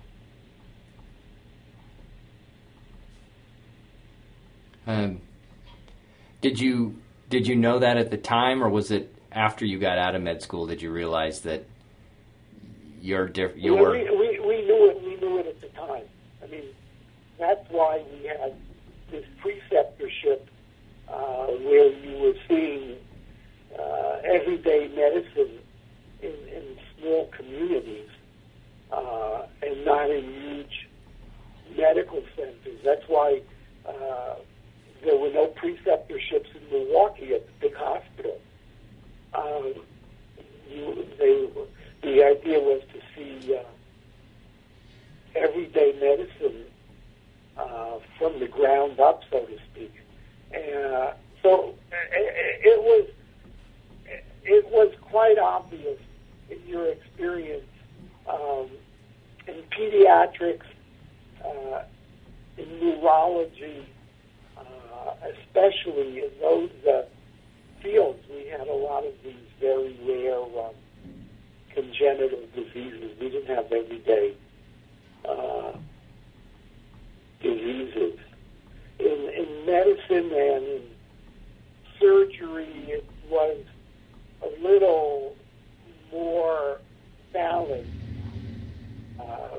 Um, did you did you know that at the time, or was it after you got out of med school did you realize that you're diff- you we, were? We, we, we knew it. We knew it at the time. I mean, that's why we had this preceptorship uh, where you were seeing uh, everyday medicine in, in small communities uh, and not in huge medical centers. That's why uh, there were no preceptorships in Milwaukee at the big hospital. Um, you, they, the idea was to see uh, everyday medicine uh, from the ground up, so to speak. And uh, so it, it was it was quite obvious in your experience um, in pediatrics, uh, in neurology, uh, especially in those uh, fields. We had a lot of these very rare um, congenital diseases. We didn't have everyday uh, diseases. In, in medicine and in surgery, it was a little more balanced, uh,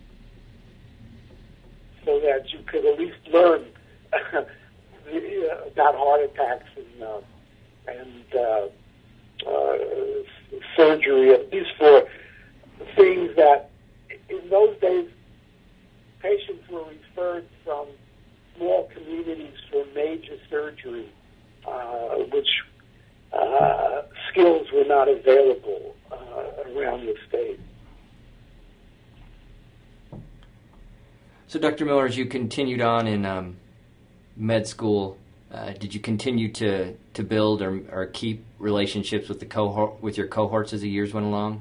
so that you could at least learn about heart attacks and uh, and uh, uh, surgery, at least for things that in those days patients were referred from small communities for major surgery, uh, which uh, skills were not available uh, around the state. So, Doctor Miller, as you continued on in um, med school, uh, did you continue to, to build or, or keep relationships with the cohort with your cohorts as the years went along?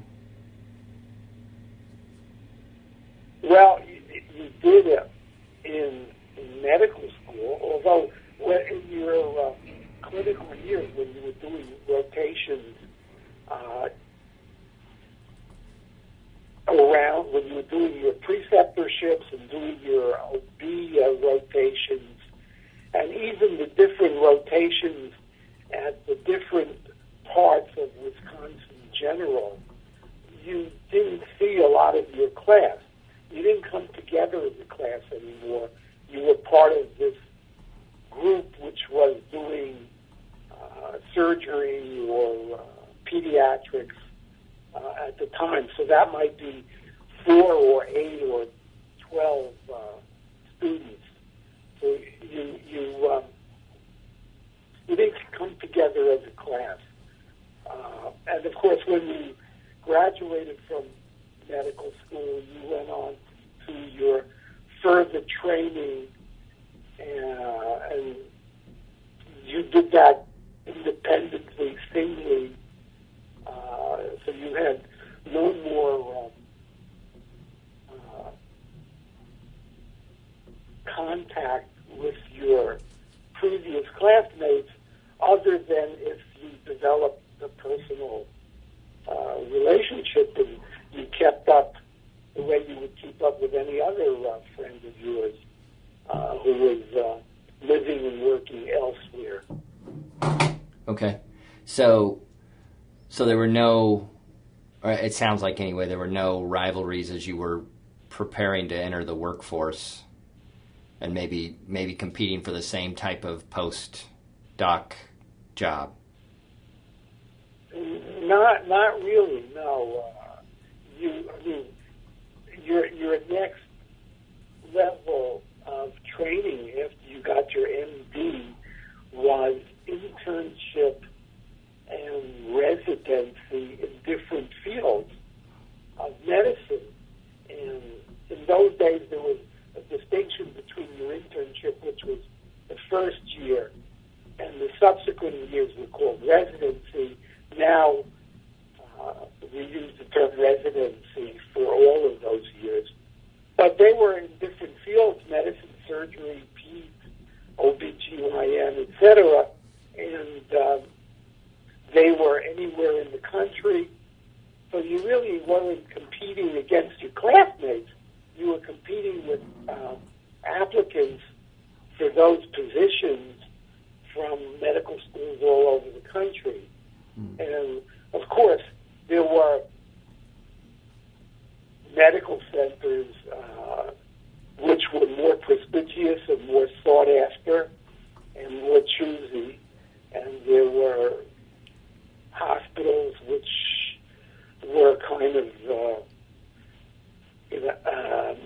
Well, you, you did it in, in medical school, although when, in your uh, clinical years when you were doing rotations uh, around, when you were doing your preceptorships and doing your O B uh, rotations, and even the different rotations at the different parts of Wisconsin General, you didn't see a lot of your class. You didn't come together as a class anymore. You were part of this group which was doing uh, surgery or uh, pediatrics uh, at the time. So that might be four or eight or twelve uh, students. So you you um, you didn't come together as a class. Uh, and of course, when you graduated from medical school, you went on to your further training, uh, and you did that independently, singly. Uh, so you had no more um, uh, contact with your previous classmates other than if you developed a personal uh, relationship and you kept up the way you would keep up with any other uh, friend of yours uh, who was uh, living and working elsewhere. Okay. So, so there were no, or it sounds like anyway, there were no rivalries as you were preparing to enter the workforce and maybe maybe competing for the same type of post-doc job. Not not really, no. Uh, you, I mean, your your next level of training after you got your M D was internship and residency in different fields of medicine. And in those days, there was a distinction between your internship, which was the first year, and the subsequent years were called residency. Now, uh, we use the term residency for all of those years. But they were in different fields, medicine, surgery, peds, O B G Y N, et cetera. And um, they were anywhere in the country. So you really weren't competing against your classmates. You were competing with uh, applicants for those positions from medical schools all over the country. Mm. And, of course, there were medical centers uh, which were more prestigious and more sought after and more choosy. And there were hospitals which were kind of, uh, you know, um,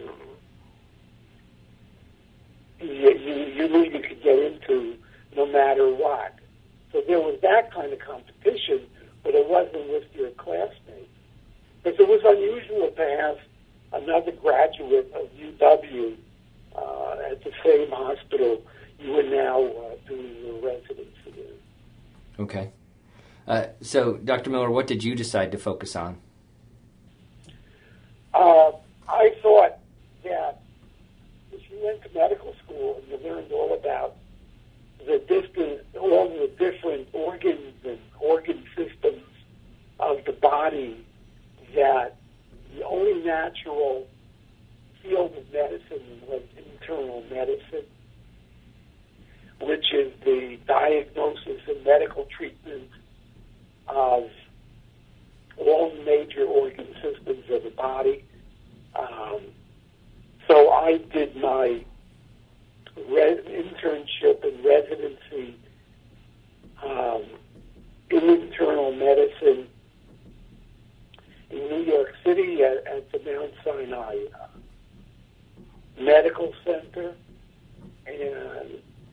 you, you, you knew you could get into no matter what. So there was that kind of competition, but it wasn't with your classmates. Because it was unusual to have another graduate of U W uh, at the same hospital you were now uh, doing your residency in. Okay. Uh, so, Doctor Miller, what did you decide to focus on? Uh, I thought that if you went to medical school and you learned all about the different, all the different organs and organ systems of the body, that the only natural field of medicine was internal medicine, which is the diagnosis and medical treatment of all major organ systems of the body. Um, so I did my res- internship and residency um, in internal medicine in New York City at, at the Mount Sinai uh, Medical Center. And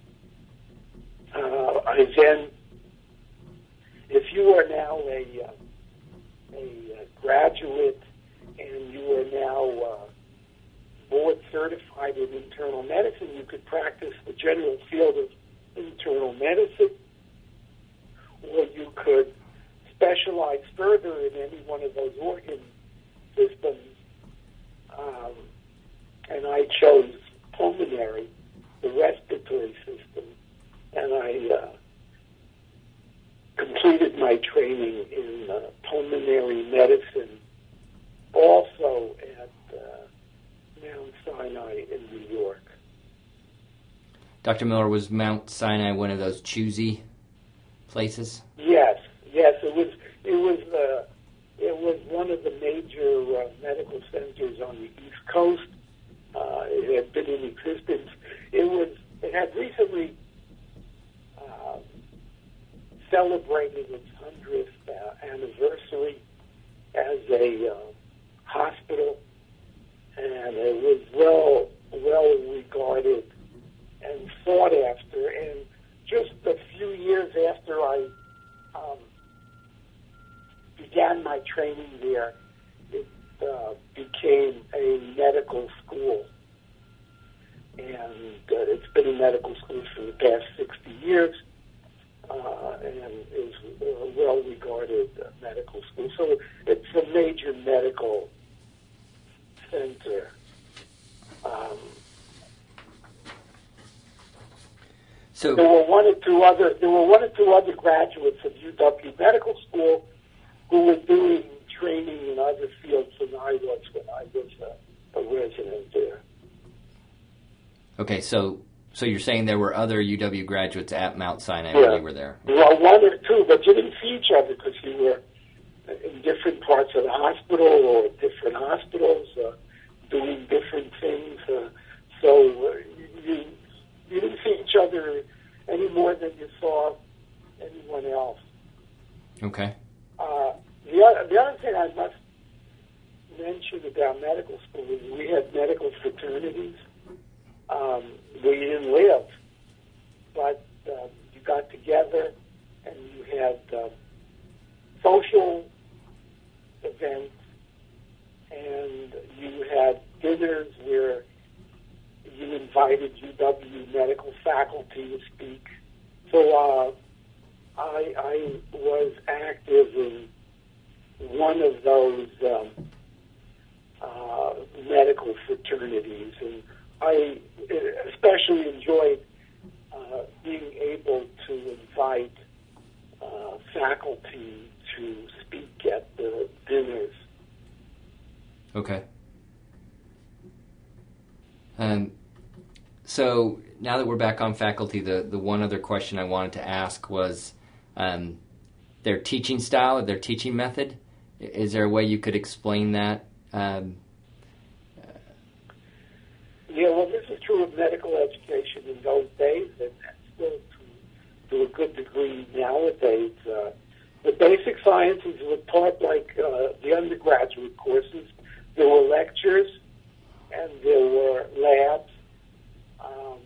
uh, I then, if you are now a, uh, a graduate and you are now uh, board certified in internal medicine, you could practice the general field of internal medicine, or you could specialize further in any one of those organ systems. Um, and I chose pulmonary, the respiratory system, and I uh, completed my training in uh, pulmonary medicine also at uh, Mount Sinai in New York. Doctor Miller, was Mount Sinai one of those choosy places? Yes, yes, it was. It was. Uh, it was one of the major uh, medical centers on the East Coast. Uh, it had been in existence. It was. It had recently uh, celebrated its hundredth uh, anniversary as a uh, hospital, and it was well well regarded and sought after. And just a few years after I um, began my training there, it uh, became a medical school. And uh, it's been a medical school for the past sixty years, uh, and is a well-regarded uh, medical school. So it's a major medical center. Um, So there were one or two other there were one or two other graduates of U W Medical School who were doing training in other fields than I was when I was a, a resident there. Okay, so so you're saying there were other U W graduates at Mount Sinai Yeah. when you were there? Well, one or two, but you didn't see each other because you were in different parts of the hospital or different hospitals, uh, doing different things. Uh, so uh, you you didn't see each other any more than you saw anyone else. Okay. Uh, the other the other thing I must mention about medical school is we had medical fraternities. Um, we didn't live, but um, you got together and you had um, social events, and you had dinners where you invited U W medical faculty to speak. So uh, I, I was active in one of those um, uh, medical fraternities, and I especially enjoyed uh, being able to invite uh, faculty to speak at the dinners. Okay. Um, so now that we're back on faculty, the, the one other question I wanted to ask was um, their teaching style, their teaching method. Is there a way you could explain that? Um, Yeah, well, this is true of medical education in those days, and still to, to a good degree nowadays. Uh, the basic sciences were taught like uh, the undergraduate courses. There were lectures, and there were labs. Um,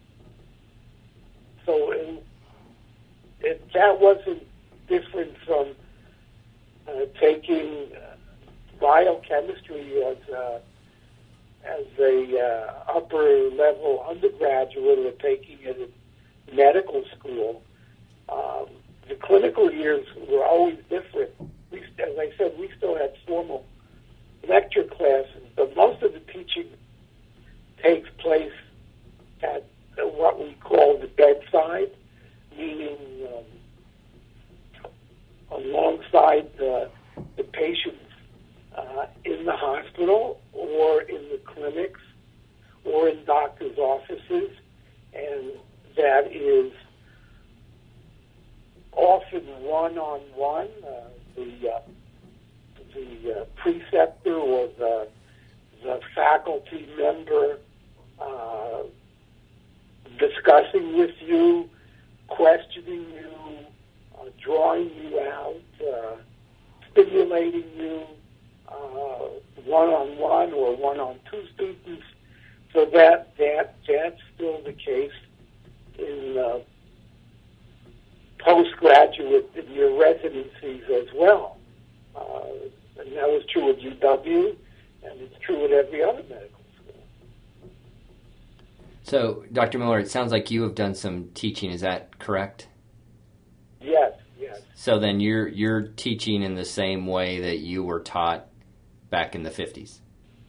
so it, it, that wasn't different from uh, taking uh, biochemistry as uh, as a uh, upper level undergraduate or taking it in medical school. Um, the clinical years were always different. We, as I said, we still had formal lecture classes, but most of the teaching takes place at what we call the bedside, meaning um, alongside the, the patients uh, in the hospital or in the clinics or in doctors' offices, and that is often one-on-one. Uh, the uh, the uh, preceptor or the the faculty member uh, discussing with you, questioning you, uh, drawing you out, uh, stimulating you, uh, one-on-one or one-on-two students. So that that that's still the case in uh, postgraduate in your residencies as well. Uh, and that was true at U W, and it's true at every other medical school. so, Doctor Miller, it sounds like you have done some teaching. Is that correct? Yes, yes. So then you're you're teaching in the same way that you were taught back in the fifties.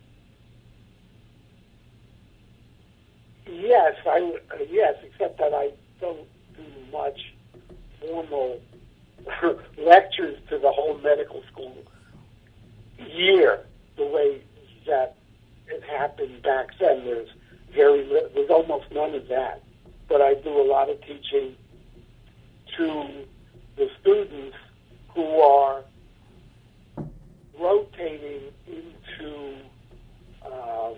Yes, I uh, yes, except that I don't do much formal lectures to the whole medical school year the way that it happened back then. There's very li- there's almost none of that, but I do a lot of teaching to the students who are rotating into um,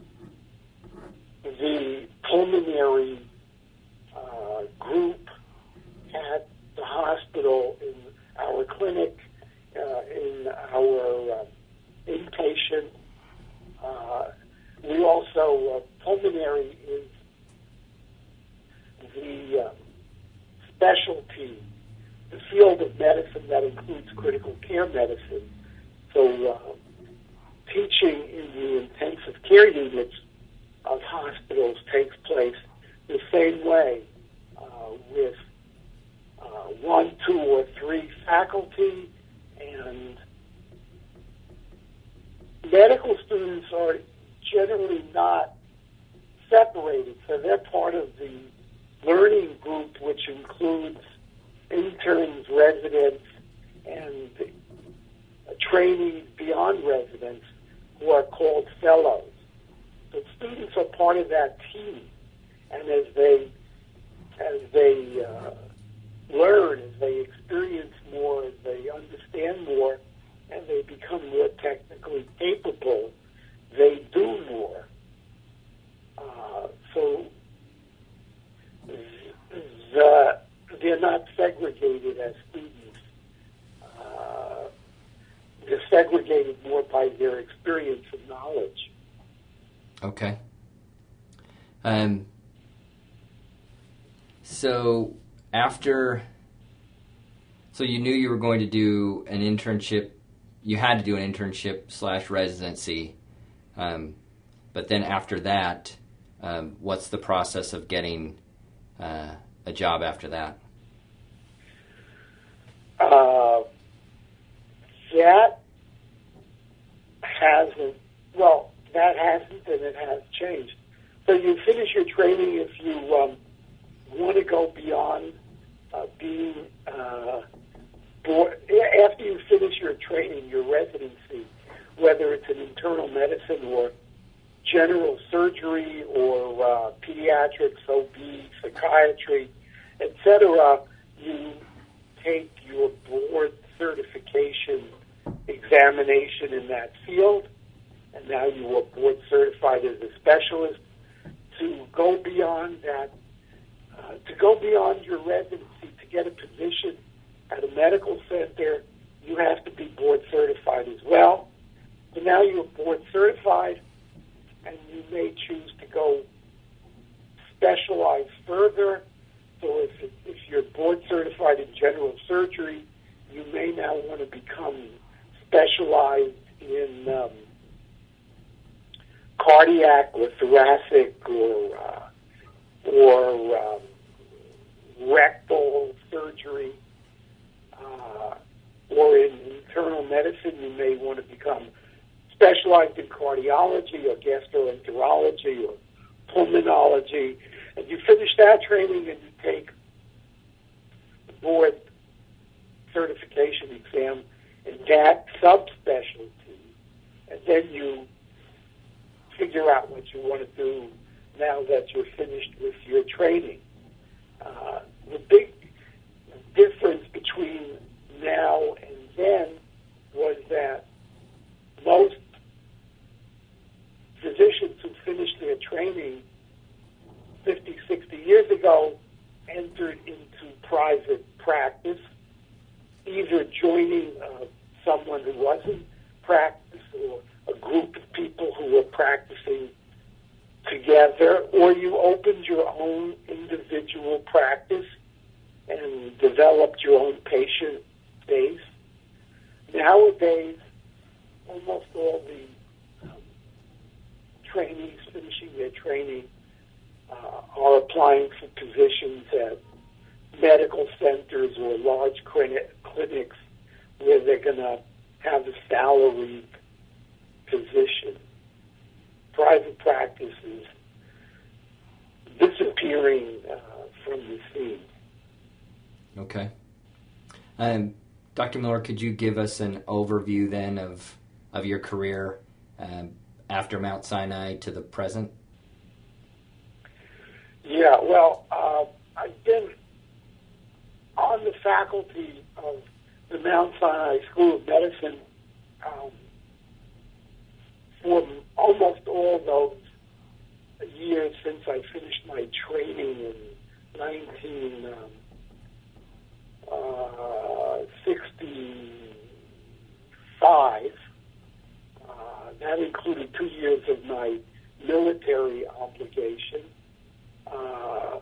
the pulmonary uh, group at the hospital, in our clinic, uh, in our uh, inpatient. Uh, we also, uh, pulmonary is the uh, specialty, the field of medicine that includes critical care medicine. So uh, teaching in the intensive care units of hospitals takes place the same way uh, with uh, one, two, or three faculty, and medical students are generally not separated, so they're part of the learning group, which includes interns, residents, and trainees beyond residents who are called fellows. So students are part of that team, and as they as they uh, learn, as they experience more, as they understand more, and they become more technically capable, they do more. Uh, so the, they're not segregated as students. Uh, they're segregated more by their experience and knowledge. Okay. Um. So after, so you knew you were going to do an internship. You had to do an internship slash residency. Um, but then after that, um, what's the process of getting uh, a job after that? Uh, that hasn't, well, that hasn't and it has changed. So you finish your training if you um, want to go beyond uh, being uh, board. After you finish your training, your residency, whether it's in internal medicine or general surgery or uh, pediatrics, O B, psychiatry, et cetera, you take your board certification examination in that field, and now you are board certified as a specialist. To go beyond that, uh, to go beyond your residency, to get a position at a medical center, you have to be board certified as well. So now you're board certified, and you may choose to go specialize further. So if, it, if you're board certified in general surgery, you may now want to become specialized in um, cardiac or thoracic or uh, or um, rectal surgery, uh, or in internal medicine, you may want to become specialized in cardiology or gastroenterology or pulmonology. And you finish that training and you take the board certification exam in that subspecialty, and then you figure out what you want to do now that you're finished with your training. Uh, the big difference between now and then was that most physicians who finished their training fifty, sixty years ago entered into private practice, either joining uh, someone who wasn't practice or a group of people who were practicing together, or you opened your own individual practice and developed your own patient base. Nowadays, almost all the um, trainees finishing their training uh, are applying for positions at medical centers or large clinic, clinics where they're going to have a salaried position. Private practice is disappearing uh, from the scene. Okay. Um, Doctor Miller, could you give us an overview then of of your career um, after Mount Sinai to the present? Yeah, well, uh, I've been on the faculty of the Mount Sinai School of Medicine um, for almost all those years since I finished my training in nineteen sixty-five. Uh, that included two years of my military obligation. Uh,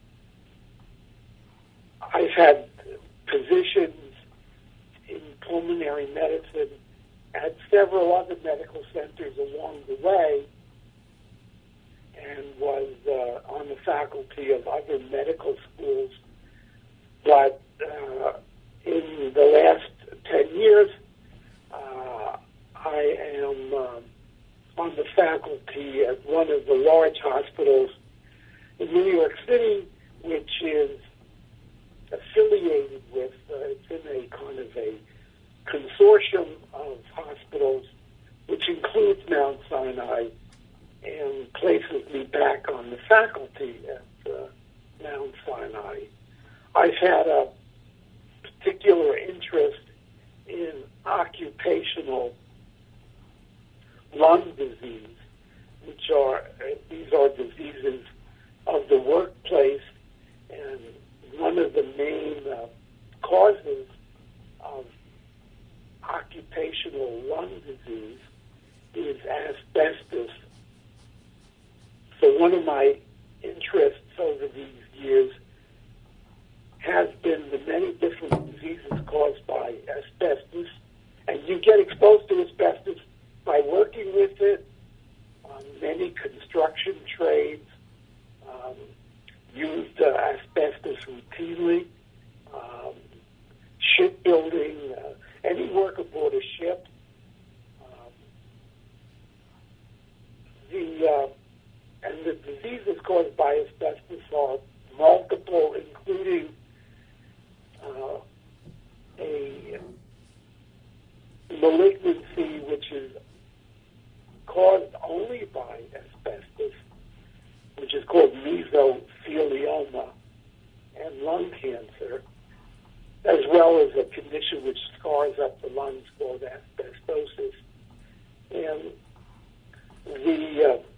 I've had positions in pulmonary medicine at several other medical centers along the way, and was uh, on the faculty of other medical schools. But uh, in the last ten years, uh, I am uh, on the faculty at one of the large hospitals in New York City, which is affiliated with, uh, it's in a kind of a consortium of hospitals, which includes Mount Sinai, and places me back on the faculty at uh, Mount Sinai. I've had a particular interest in occupational lung disease, which are, these are diseases of the workplace, and one of the main uh, causes of occupational lung disease is asbestos. So one of my interests over these years has been the many different diseases caused by asbestos, and you get exposed to asbestos by working with it. Um, many construction trades um, used uh, asbestos routinely. Um, shipbuilding, uh, any work aboard a ship. Um, the uh, and the diseases caused by asbestos are multiple, including uh, a malignancy which is caused only by asbestos, which is called mesothelioma, and lung cancer, as well as a condition which scars up the lungs called asbestosis. And the uh,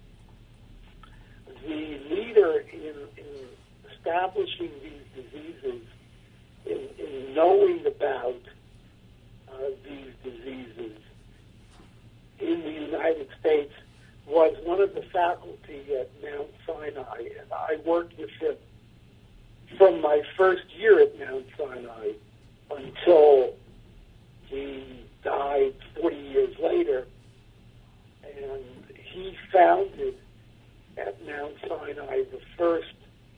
the leader in, in establishing these diseases, in, in knowing about uh, these diseases in the United States, was one of the faculty at Mount Sinai, and I worked with him from my first year at Mount Sinai until he died forty years later. And he founded at Mount Sinai the first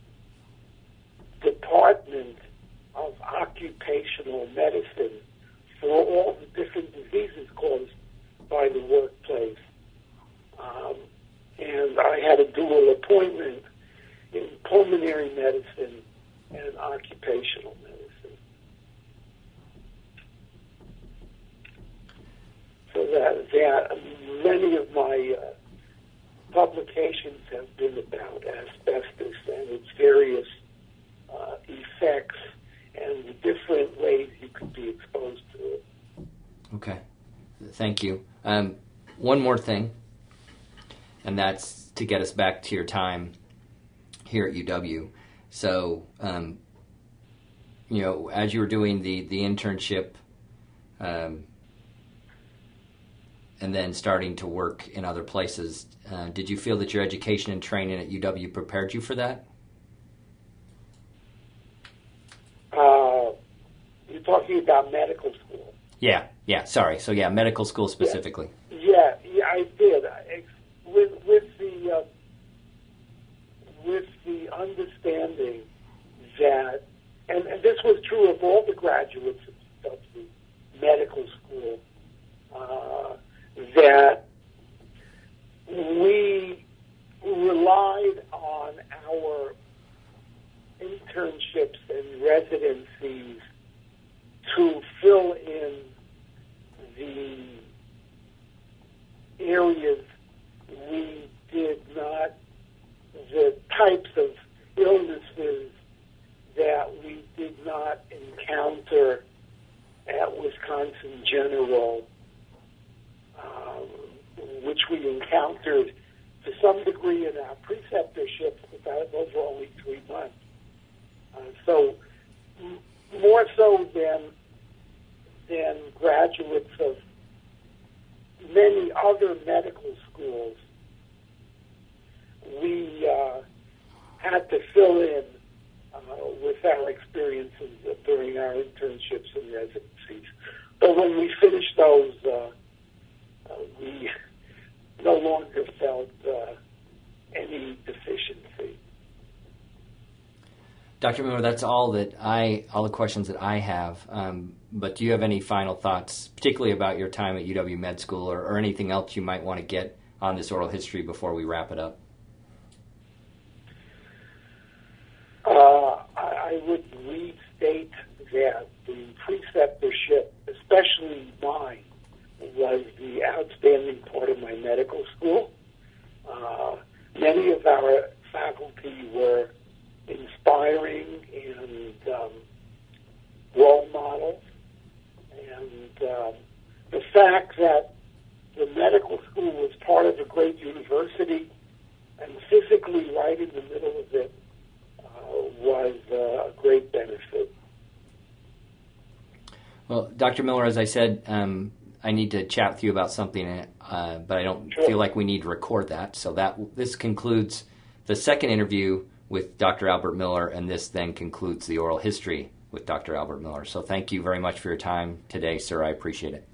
department of occupational medicine for all the different diseases caused by the workplace. Um, and I had a dual appointment in pulmonary medicine and occupational medicine. So that, that many of my uh, publications have been about asbestos and its various uh, effects and the different ways you could be exposed to it. Okay, thank you. Um, one more thing, and that's to get us back to your time here at U W. So, um, you know, as you were doing the, the internship um, and then starting to work in other places, uh, did you feel that your education and training at U W prepared you for that? Uh, you're talking about medical school. Yeah, yeah, sorry. So, yeah, medical school specifically. Yeah, yeah, yeah I did. I, with, with the... Uh, with the understanding that, and, and this was true of all the graduates of the medical school, uh, that we relied on our internships and residencies to fill in the areas we did not, the types of illnesses that we did not encounter at Wisconsin General, um, which we encountered to some degree in our preceptorships, but that, those were only three months. Uh, so m- more so than, than graduates of many other medical schools, we uh, had to fill in uh, with our experiences during our internships and residencies. But when we finished those, uh, uh, we no longer felt uh, any deficiency. Doctor Miller, that's all that I, all the questions that I have. Um, but do you have any final thoughts, particularly about your time at U W Med School, or, or anything else you might want to get on this oral history before we wrap it up? I would restate that the preceptorship, especially mine, was the outstanding part of my medical school. Uh, many of our faculty were inspiring and um, role models. And um, the fact that the medical school was part of a great university and physically right in the middle of it uh, was uh, a great benefit. Well, Doctor Miller, as I said, um, I need to chat with you about something, uh, but I don't Sure. feel like we need to record that. So that this concludes the second interview with Doctor Albert Miller, and this then concludes the oral history with Doctor Albert Miller. So thank you very much for your time today, sir. I appreciate it.